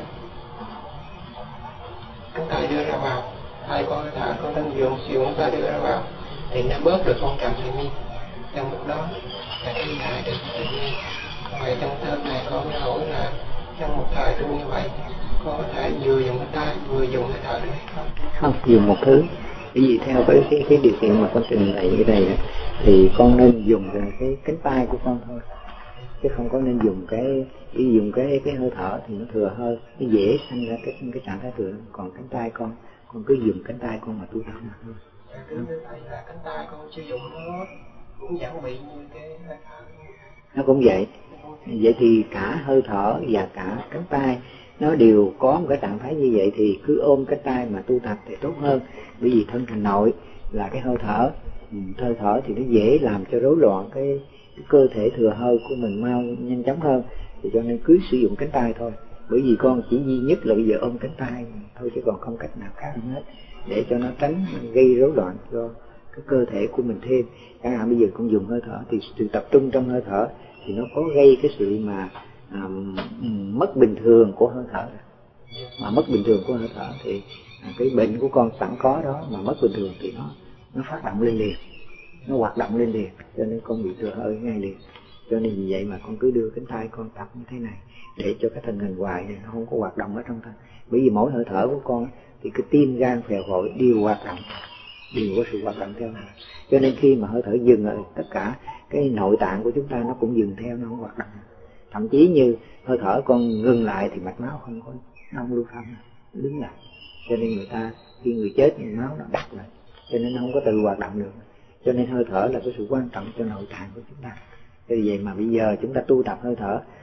cánh tay đưa ra vào, hai con thở con đang dùng sử dụng cánh tay đưa ra vào thì nó bớt được hôn trầm thì mi trong lúc đó là cái lại được tự nhiên. Vậy trong thơm này con mới hỏi là trong một thời tu như vậy con có thể vừa dùng cánh tay vừa dùng hơi thở được hay không? Không, dùng một thứ. Bởi vì theo cái cái, cái điều kiện mà con trình bày cái này thì con nên dùng cái cánh tay của con thôi, chứ không có nên dùng cái đi dùng cái cái hơi thở thì nó thừa hơi, nó dễ sinh ra cái cái trạng thái thừa. Còn cánh tay con con cứ dùng cánh tay con mà tu tập mà thôi. Là cánh tay con sử dụng nó cũng chẳng bị như cái hơi thở. Nó cũng vậy. Vậy thì cả hơi thở và cả cánh tay nó đều có một cái trạng thái như vậy thì cứ ôm cánh tay mà tu tập thì tốt hơn. Bởi vì thân thành nội là cái hơi thở, hơi thở thì nó dễ làm cho rối loạn cái, cái cơ thể thừa hơi của mình mau nhanh chóng hơn, thì cho nên cứ sử dụng cánh tay thôi. Bởi vì con chỉ duy nhất là bây giờ ôm cánh tay thôi chứ còn không cách nào khác hết, để cho nó tránh gây rối loạn cho cái cơ thể của mình thêm. Chẳng hạn bây giờ con dùng hơi thở thì sự tập trung trong hơi thở thì nó có gây cái sự mà à, mất bình thường của hơi thở. Mà mất bình thường của hơi thở thì à, cái bệnh của con sẵn có đó mà mất bình thường thì nó nó phát động lên liền, nó hoạt động lên liền, cho nên con bị thừa hơi ngay liền. Cho nên vì vậy mà con cứ đưa cánh tay con tập như thế này để cho cái thân hình hoài này nó không có hoạt động ở trong thân. Bởi vì mỗi hơi thở của con thì cái tim gan phèo phổi đều hoạt động, đều có sự hoạt động theo. Cho nên khi mà hơi thở dừng rồi tất cả cái nội tạng của chúng ta nó cũng dừng theo, nó không hoạt động. Thậm chí như hơi thở con ngừng lại thì mạch máu không có, nó không lưu thông, nó đứng lại. Cho nên người ta khi người chết máu nó đắt lại, cho nên nó không có tự hoạt động được. Cho nên hơi thở là cái sự quan trọng cho nội tạng của chúng ta. Vì vậy mà bây giờ chúng ta tu tập hơi thở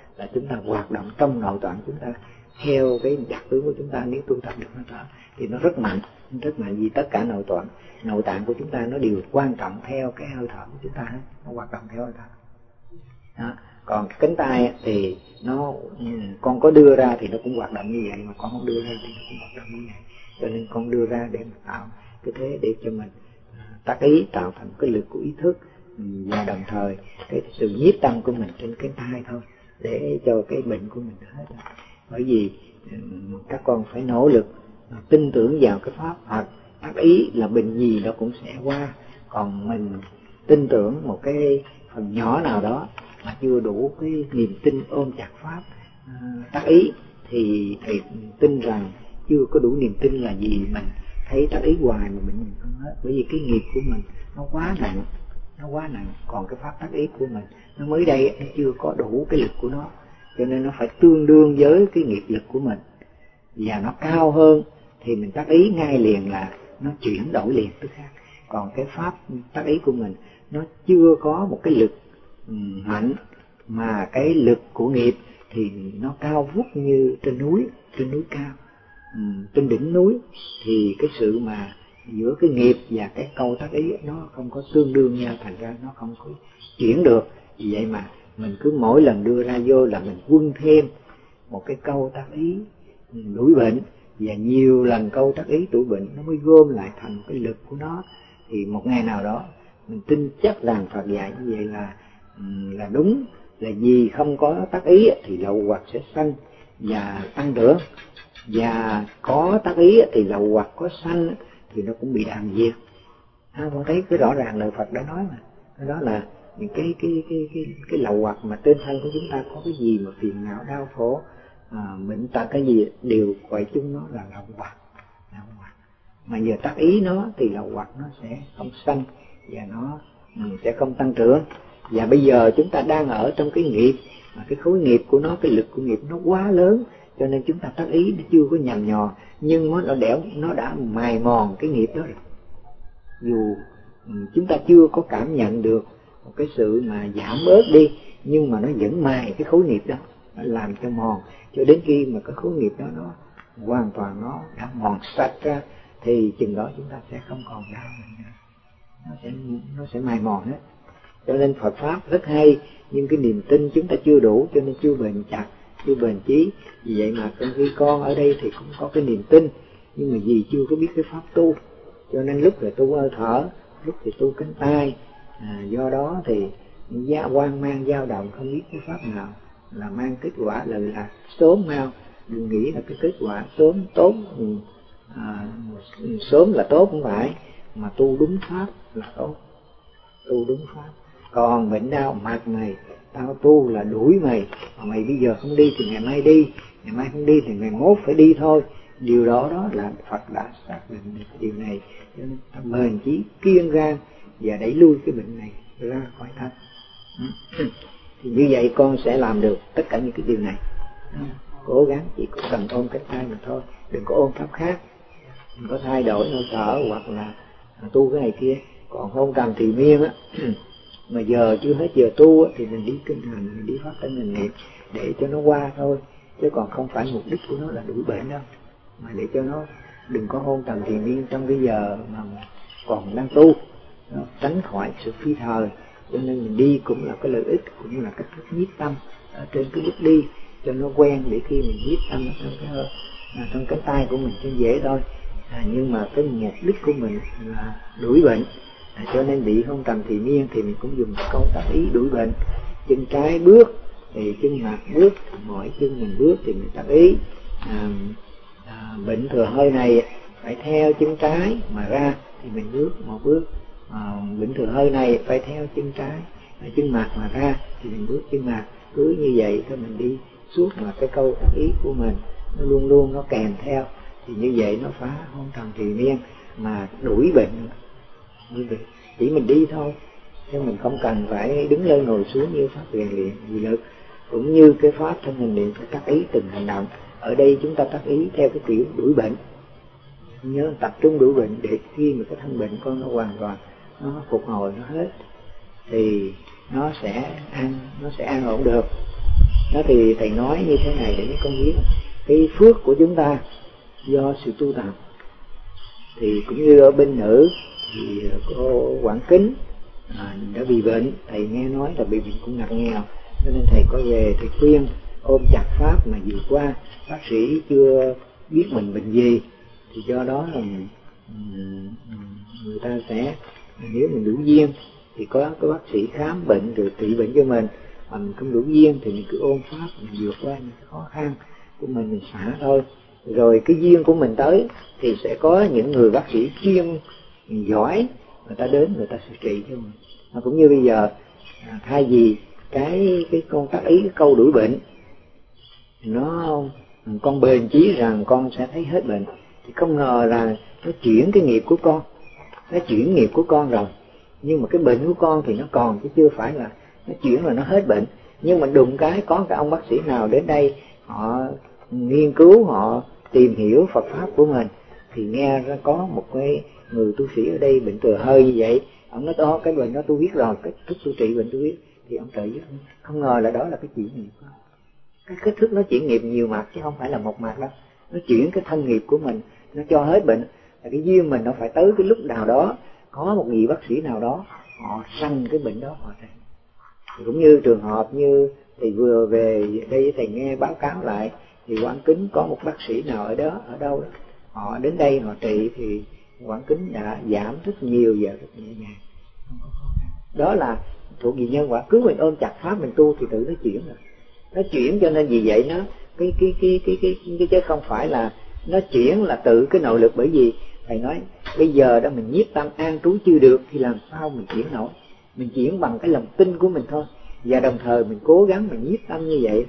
là chúng ta hoạt động trong nội tạng chúng ta theo cái đặc tướng của chúng ta. Nếu tu tập được hơi thở thì nó rất mạnh, rất mạnh, vì tất cả nội tạng nội tạng của chúng ta nó đều quan trọng theo cái hơi thở của chúng ta hết, nó hoạt động theo hơi thở. Đó. Còn cái cánh tay thì nó con có đưa ra thì nó cũng hoạt động như vậy, mà con không đưa ra thì nó cũng hoạt động như vậy. Cho nên con đưa ra để mà tạo cái thế để cho mình tác ý, tạo thành cái lực của ý thức, và đồng thời cái sự nhiếp tâm của mình trên cánh tay thôi, để cho cái bệnh của mình hết. Bởi vì các con phải nỗ lực tin tưởng vào cái pháp Phật, tác ý là bệnh gì nó cũng sẽ qua. Còn mình tin tưởng một cái phần nhỏ nào đó mà chưa đủ cái niềm tin ôm chặt pháp tác ý thì thầy tin rằng chưa có đủ niềm tin, là gì mình thấy tác ý hoài mà mình không hết. Bởi vì cái nghiệp của mình nó quá nặng, nó quá nặng. Còn cái pháp tác ý của mình nó mới đây, nó chưa có đủ cái lực của nó, cho nên nó phải tương đương với cái nghiệp lực của mình, và nó cao hơn thì mình tác ý ngay liền là nó chuyển đổi liền tức khác. Còn cái pháp tác ý của mình nó chưa có một cái lực mạnh, mà cái lực của nghiệp thì nó cao vút như trên núi, trên núi cao, trên đỉnh núi, thì cái sự mà giữa cái nghiệp và cái câu tác ý nó không có tương đương nhau, thành ra nó không có chuyển được. Vì vậy mà mình cứ mỗi lần đưa ra vô là mình quân thêm một cái câu tác ý đuổi bệnh, và nhiều lần câu tác ý đuổi bệnh nó mới gom lại thành một cái lực của nó. Thì một ngày nào đó mình tin chắc rằng Phật dạy như vậy là là đúng, là vì không có tác ý thì lậu hoặc sẽ sanh và tăng trưởng, và có tác ý thì lậu hoặc có sanh thì nó cũng bị đàn diệt. À, con thấy cái rõ ràng lời Phật đã nói mà, cái đó là những cái cái cái cái cái lậu hoặc mà trên thân của chúng ta có cái gì mà phiền não đau khổ, à, bệnh tật cái gì đều gọi chung nó là lậu hoặc. Lậu hoặc mà giờ tác ý nó thì lậu hoặc nó sẽ không sanh và nó um, sẽ không tăng trưởng. Và bây giờ chúng ta đang ở trong cái nghiệp, mà cái khối nghiệp của nó, cái lực của nghiệp nó quá lớn, cho nên chúng ta tác ý nó chưa có nhằm nhò, nhưng nó đẻo nó đã mài mòn cái nghiệp đó rồi. Dù chúng ta chưa có cảm nhận được một cái sự mà giảm bớt đi, nhưng mà nó vẫn mài cái khối nghiệp đó, nó làm cho mòn, cho đến khi mà cái khối nghiệp đó nó hoàn toàn nó đã mòn sạch ra, thì chừng đó chúng ta sẽ không còn đau nữa, nó sẽ nó sẽ mài mòn hết. Cho nên Phật pháp rất hay, nhưng cái niềm tin chúng ta chưa đủ, cho nên chưa bền chặt, chưa bền chí. Vì vậy mà trong khi con ở đây thì cũng có cái niềm tin, nhưng mà vì chưa có biết cái pháp tu, cho nên lúc là tu hơi thở, lúc thì tu cánh tay. À, do đó thì gia hoang mang dao động, không biết cái pháp nào là mang kết quả là là sớm mau. Đừng nghĩ là cái kết quả sớm tốt, à, sớm là tốt, không phải, mà tu đúng pháp là tốt, tu đúng pháp. Còn bệnh đau mặt mày, tao tu là đuổi mày, mà mày bây giờ không đi thì ngày mai đi, ngày mai không đi thì ngày mốt phải đi thôi. Điều đó đó là Phật đã xác định được điều này, cho nên ta bền chí kiên gan và đẩy lui cái bệnh này ra khỏi thân. Thì như vậy con sẽ làm được tất cả những cái điều này. Cố gắng chỉ có cần ôm cánh tay mà thôi, đừng có ôm pháp khác, đừng có thay đổi hơi thở hoặc là tu cái này kia. Còn hôn trầm thì miên á, mà giờ chưa hết giờ tu á, thì mình đi kinh hành, mình đi pháp tánh hành niệm để cho nó qua thôi, chứ còn không phải mục đích của nó là đuổi bệnh đâu, mà để cho nó đừng có hôn trầm thì miên trong cái giờ mà còn đang tu, nó tránh khỏi sự phi thời. Cho nên mình đi cũng là cái lợi ích, cũng là cách thức nhiếp tâm ở trên cái bước đi cho nó quen, để khi mình nhiếp tâm ở trong cái à, trong cánh tay của mình cho dễ thôi. À, nhưng mà cái mục đích của mình là đuổi bệnh, à, cho nên bị hôn trầm thì miên thì mình cũng dùng câu tác ý đuổi bệnh. Chân trái bước thì chân mặt bước, mỗi chân mình bước thì mình tác ý. À, à, bệnh thừa hơi này phải theo chân trái mà ra thì mình bước một bước. À, bệnh thừa hơi này phải theo chân trái, chân mặt mà ra thì mình bước chân mặt. Cứ như vậy thôi mình đi suốt, mà cái câu tác ý của mình nó luôn luôn nó kèm theo, thì như vậy nó phá hôn trầm trì miên mà đuổi bệnh. Chỉ mình đi thôi, chứ mình không cần phải đứng lên ngồi xuống như pháp rèn luyện vì lực. Cũng như cái pháp thân hành niệm phải tác ý từng hành động. Ở đây chúng ta tác ý theo cái kiểu đuổi bệnh, nhớ tập trung đuổi bệnh, để khi mà cái thân bệnh con nó hoàn toàn nó phục hồi nó hết thì nó sẽ an nó sẽ an ổn được. Đó thì thầy nói như thế này để mấy con biết cái phước của chúng ta do sự tu tập. Thì cũng như ở bên nữ thì cô Quảng Kính à, đã bị bệnh, thầy nghe nói là bị bệnh cũng ngặt nghèo, cho nên thầy có về thầy khuyên ôm chặt pháp mà vượt qua. Bác sĩ chưa biết mình bệnh gì, thì do đó là người ta sẽ, nếu mình đủ duyên thì có cái bác sĩ khám bệnh rồi trị bệnh cho mình, mà mình không đủ duyên thì mình cứ ôm pháp, mình vượt qua những cái khó khăn của mình, mình xả thôi. Rồi cái duyên của mình tới thì sẽ có những người bác sĩ chuyên giỏi, người ta đến người ta sẽ trị cho mình. Mà cũng như bây giờ thay vì cái cái con tác ý cái câu đuổi bệnh nó con bền chí rằng con sẽ thấy hết bệnh, thì không ngờ là nó chuyển cái nghiệp của con, nó chuyển nghiệp của con rồi, nhưng mà cái bệnh của con thì nó còn, chứ chưa phải là nó chuyển là nó hết bệnh. Nhưng mà đụng cái có cái ông bác sĩ nào đến đây họ nghiên cứu, họ tìm hiểu Phật pháp của mình, thì nghe ra có một cái người tu sĩ ở đây bệnh thừa hơi như vậy, ông nói đó cái bệnh đó tôi biết rồi, cái thuốc tôi trị bệnh tôi biết, thì ông trị giúp. Không ngờ là đó là cái chuyển nghiệp của ông. Cái kích thước nó chuyển nghiệp nhiều mặt chứ không phải là một mặt đâu. Nó chuyển cái thân nghiệp của mình, nó cho hết bệnh. Là cái duyên mình nó phải tới cái lúc nào đó có một vị bác sĩ nào đó họ sanh cái bệnh đó họ trị. Cũng như trường hợp như thầy vừa về đây thầy nghe báo cáo lại, thì Quảng Kính có một bác sĩ nào ở đó ở đâu đó họ đến đây họ trị, thì Quảng Kính đã giảm rất nhiều và rất nhẹ nhàng. Đó là thuộc về nhân quả. Cứ mình ôm chặt pháp mình tu thì tự nó chuyển rồi. Nó chuyển, cho nên vì vậy nó cái cái cái cái cái, cái, cái chứ không phải là nó chuyển là tự cái nội lực. Bởi vì thầy nói bây giờ đó mình nhiếp tâm an trú chưa được thì làm sao mình chuyển nổi. Mình chuyển bằng cái lòng tin của mình thôi, và đồng thời mình cố gắng mình nhiếp tâm như vậy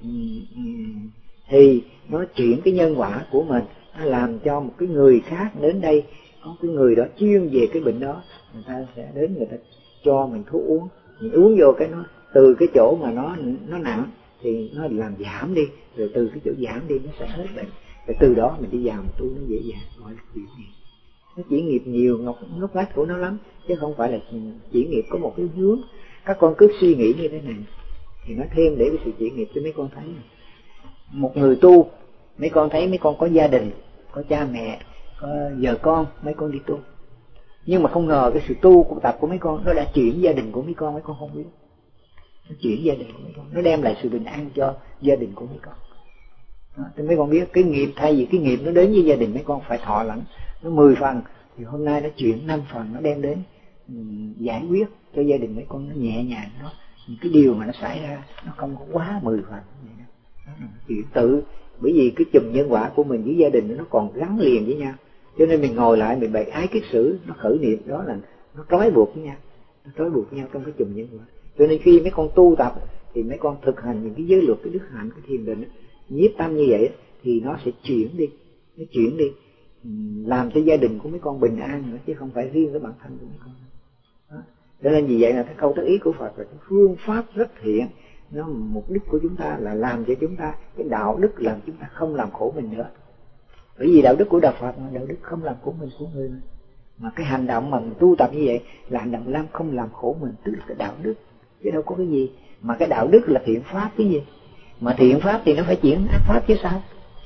thì nó chuyển cái nhân quả của mình, nó làm cho một cái người khác đến đây, có cái người đó chuyên về cái bệnh đó, người ta sẽ đến người ta cho mình thuốc uống, mình uống vô cái nó từ cái chỗ mà nó nó nặng thì nó làm giảm đi, rồi từ cái chỗ giảm đi nó sẽ hết bệnh, rồi từ đó mình đi vào mình tu nó dễ dàng, gọi là chuyển nghiệp. Nó chuyển nghiệp nhiều ngóc ngóc ngách của nó lắm, chứ không phải là chuyển nghiệp có một cái hướng. Các con cứ suy nghĩ như thế này thì nó thêm để cái sự chuyển nghiệp cho mấy con thấy. Một người tu, mấy con thấy mấy con có gia đình, có cha mẹ, có vợ con, mấy con đi tu, nhưng mà không ngờ cái sự tu của tập của mấy con nó đã chuyển gia đình của mấy con, mấy con không biết. Nó chuyển gia đình của mấy con, nó đem lại sự bình an cho gia đình của mấy con. Đó, thì mấy con biết cái nghiệp, thay vì cái nghiệp nó đến với gia đình mấy con phải thọ lãnh nó mười phần, thì hôm nay nó chuyển năm phần, nó đem đến um, giải quyết cho gia đình mấy con, nó nhẹ nhàng. Đó, những cái điều mà nó xảy ra nó không có quá mười phần. Đó là chuyện tự, bởi vì cái chùm nhân quả của mình với gia đình nó còn gắn liền với nhau, cho nên mình ngồi lại mình bày ái kiết sử, nó khởi niệm, đó là nó trói buộc với nhau, nó trói buộc với nhau trong cái chùm nhân quả. Cho nên khi mấy con tu tập thì mấy con thực hành những cái giới luật, cái đức hạnh, cái thiền định, nhiếp tâm như vậy thì nó sẽ chuyển đi, nó chuyển đi làm cho gia đình của mấy con bình an nữa, chứ không phải riêng với bản thân của mấy con. Đó. Cho nên vì vậy là cái câu tác ý của Phật là cái phương pháp rất thiện. Nó mục đích của chúng ta là làm cho chúng ta cái đạo đức, làm chúng ta không làm khổ mình nữa. Bởi vì đạo đức của Đạo Phật là đạo đức không làm khổ mình của người mà. Mà cái hành động mà mình tu tập như vậy là hành động làm không làm khổ mình, tức là cái đạo đức, chứ đâu có cái gì. Mà cái đạo đức là thiện pháp cái gì. Mà thiện pháp thì nó phải chuyển ác pháp chứ sao.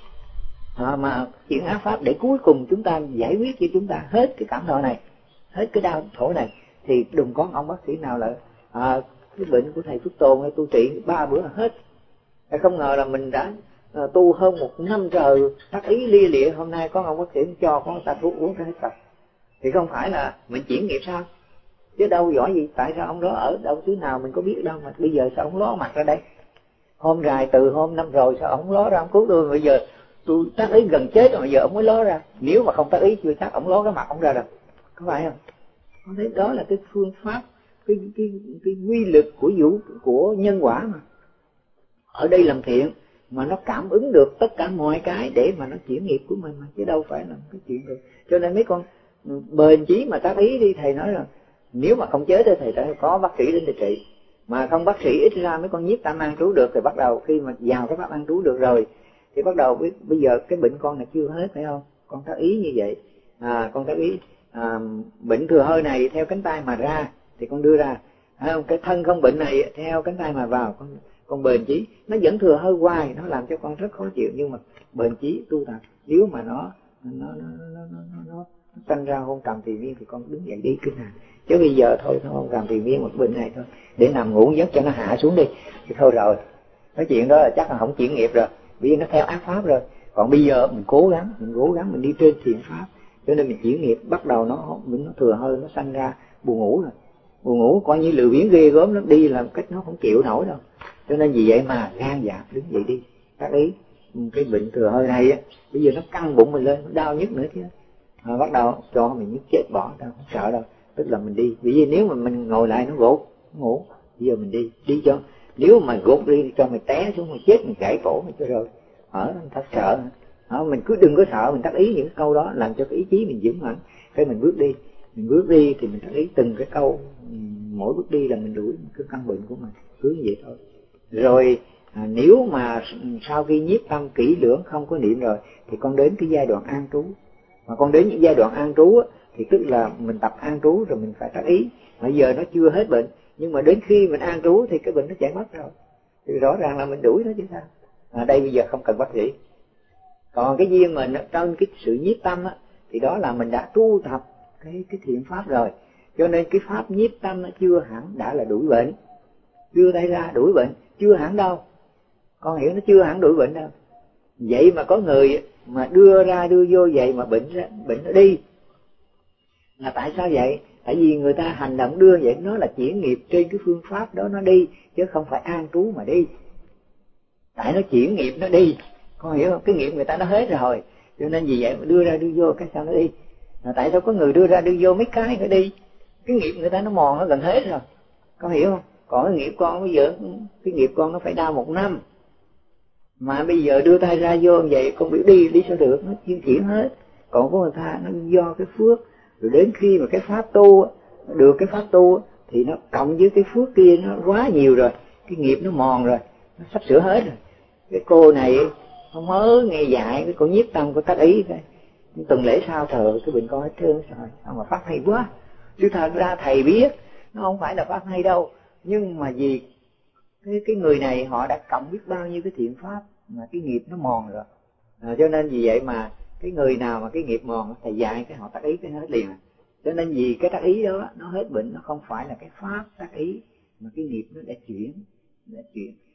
À, mà chuyển ác pháp để cuối cùng chúng ta giải quyết cho chúng ta hết cái cảm thọ này, hết cái đau khổ này. Thì đừng có ông bác sĩ nào là à, cái bệnh của thầy Phước Tồn hay tu trị ba bữa là hết. Không ngờ là mình đã à, tu hơn một năm trời tác ý lia lịa, hôm nay có ông bác sĩ cho có ta thuốc uống hết sạch. Thì không phải là mình chuyển nghiệp sao, chứ đâu giỏi gì. Tại sao ông đó ở đâu thứ nào mình có biết đâu, mà bây giờ sao ông ló mặt ra đây. Hôm rày từ hôm năm rồi sao ông ló ra ông cứu tôi, bây giờ tôi tác ý gần chết rồi, bây giờ ông mới ló ra. Nếu mà không tác ý chưa chắc ông ló cái mặt ông ra đâu, có phải không? Có thấy đó là cái phương pháp, cái cái cái quy lực của vũ của nhân quả mà. Ở đây làm thiện mà nó cảm ứng được tất cả mọi cái để mà nó chuyển nghiệp của mình mà, chứ đâu phải là cái chuyện được. Cho nên mấy con bền chí mà tác ý đi, thầy nói là nếu mà không chết thì thầy đã có bác sĩ đến điều trị. Mà không bác sĩ ít ra mấy con nhiếp tâm an trú được, thì bắt đầu khi mà vào cái pháp an trú được rồi thì bắt đầu bây giờ cái bệnh con này chưa hết, phải không? Con tác ý như vậy, à, con tác ý à, bệnh thừa hơi này theo cánh tay mà ra thì con đưa ra, À, cái thân không bệnh này theo cánh tay mà vào, con con bền chí nó vẫn thừa hơi hoài, nó làm cho con rất khó chịu, nhưng mà bền chí tu tập. Nếu mà nó nó nó nó nó nó, nó sanh ra hôn trầm thì viên thì con đứng dậy đi kinh hành, chứ bây giờ thôi nó hôn trầm thì viên một bệnh này thôi, để nằm ngủ giấc cho nó hạ xuống đi thì thôi rồi. Nói chuyện đó là chắc là không chuyển nghiệp rồi, vì nó theo ác pháp rồi. Còn bây giờ mình cố gắng, mình cố gắng mình đi trên thiện pháp, cho nên mình chuyển nghiệp bắt đầu nó mình nó thừa hơi, nó sanh ra buồn ngủ rồi. Buồn ngủ coi như lười biếng ghê gớm lắm, đi làm cách nó không chịu nổi đâu. Cho nên vì vậy mà gan dạ đứng dậy đi. Các ý cái bệnh thừa hơi này á, bây giờ nó căng bụng mình lên, nó đau nhức nữa chứ. À, bắt đầu cho mình nhức chết bỏ, đâu không sợ đâu. Tức là mình đi, vì nếu mà mình ngồi lại nó gột, nó ngủ. Bây giờ mình đi, đi cho. Nếu mà gột đi cho mày té xuống, mày chết, mày gãy cổ mày cho rồi. Ở thật sợ. Đó, mình cứ đừng có sợ, mình tác ý những câu đó làm cho cái ý chí mình vững mạnh. Cái mình bước đi, mình bước đi thì mình tác ý từng cái câu, mỗi bước đi là mình đuổi cái căn bệnh của mình, cứ như vậy thôi. Rồi à, nếu mà sau khi nhiếp tâm kỹ lưỡng không có niệm rồi thì con đến cái giai đoạn an trú. Mà con đến những giai đoạn an trú á, thì tức là mình tập an trú rồi mình phải tác ý. Bây giờ nó chưa hết bệnh, nhưng mà đến khi mình an trú thì cái bệnh nó chạy mất rồi, thì rõ ràng là mình đuổi nó chứ sao. À, đây bây giờ không cần bác sĩ. Còn cái duyên mình trong cái sự nhiếp tâm á, thì đó là mình đã tu tập cái cái thiện pháp rồi, cho nên cái pháp nhiếp tâm nó chưa hẳn đã là đuổi bệnh. Đưa tay ra đuổi bệnh chưa hẳn đâu, con hiểu, nó chưa hẳn đuổi bệnh đâu. Vậy mà có người mà đưa ra đưa vô vậy mà bệnh ra, bệnh nó đi. Là tại sao vậy? Tại vì người ta hành động đưa vậy, nó là chuyển nghiệp trên cái phương pháp đó nó đi, chứ không phải an trú mà đi. Tại nó chuyển nghiệp nó đi, con hiểu không? Cái nghiệp người ta nó hết rồi, cho nên vì vậy mà đưa ra đưa vô cái sao nó đi. Là tại sao có người đưa ra đưa vô mấy cái nó đi? Cái nghiệp người ta nó mòn, nó gần hết rồi, con hiểu không? Còn cái nghiệp con bây giờ, cái nghiệp con nó phải đau một năm, mà bây giờ đưa tay ra vô vậy con biểu đi, đi sao được, nó chuyên chuyển hết. Còn của người ta nó do cái phước, rồi đến khi mà cái pháp tu, được cái pháp tu thì nó cộng với cái phước kia nó quá nhiều rồi, cái nghiệp nó mòn rồi, nó sắp sửa hết rồi. Cái cô này không mới nghe dạy, cái cô nhiếp tâm, cô tác ý cái tuần lễ sau thờ cái bệnh con hết trơn rồi, sao mà phát hay quá. Chứ thật ra thầy biết nó không phải là phát hay đâu, nhưng mà vì cái, cái người này họ đã cộng biết bao nhiêu cái thiện pháp mà cái nghiệp nó mòn rồi. À, cho nên vì vậy mà cái người nào mà cái nghiệp mòn thầy dạy cái họ tác ý cái hết liền. Cho nên vì cái tác ý đó nó hết bệnh, nó không phải là cái pháp tác ý, mà cái nghiệp nó đã chuyển, đã chuyển.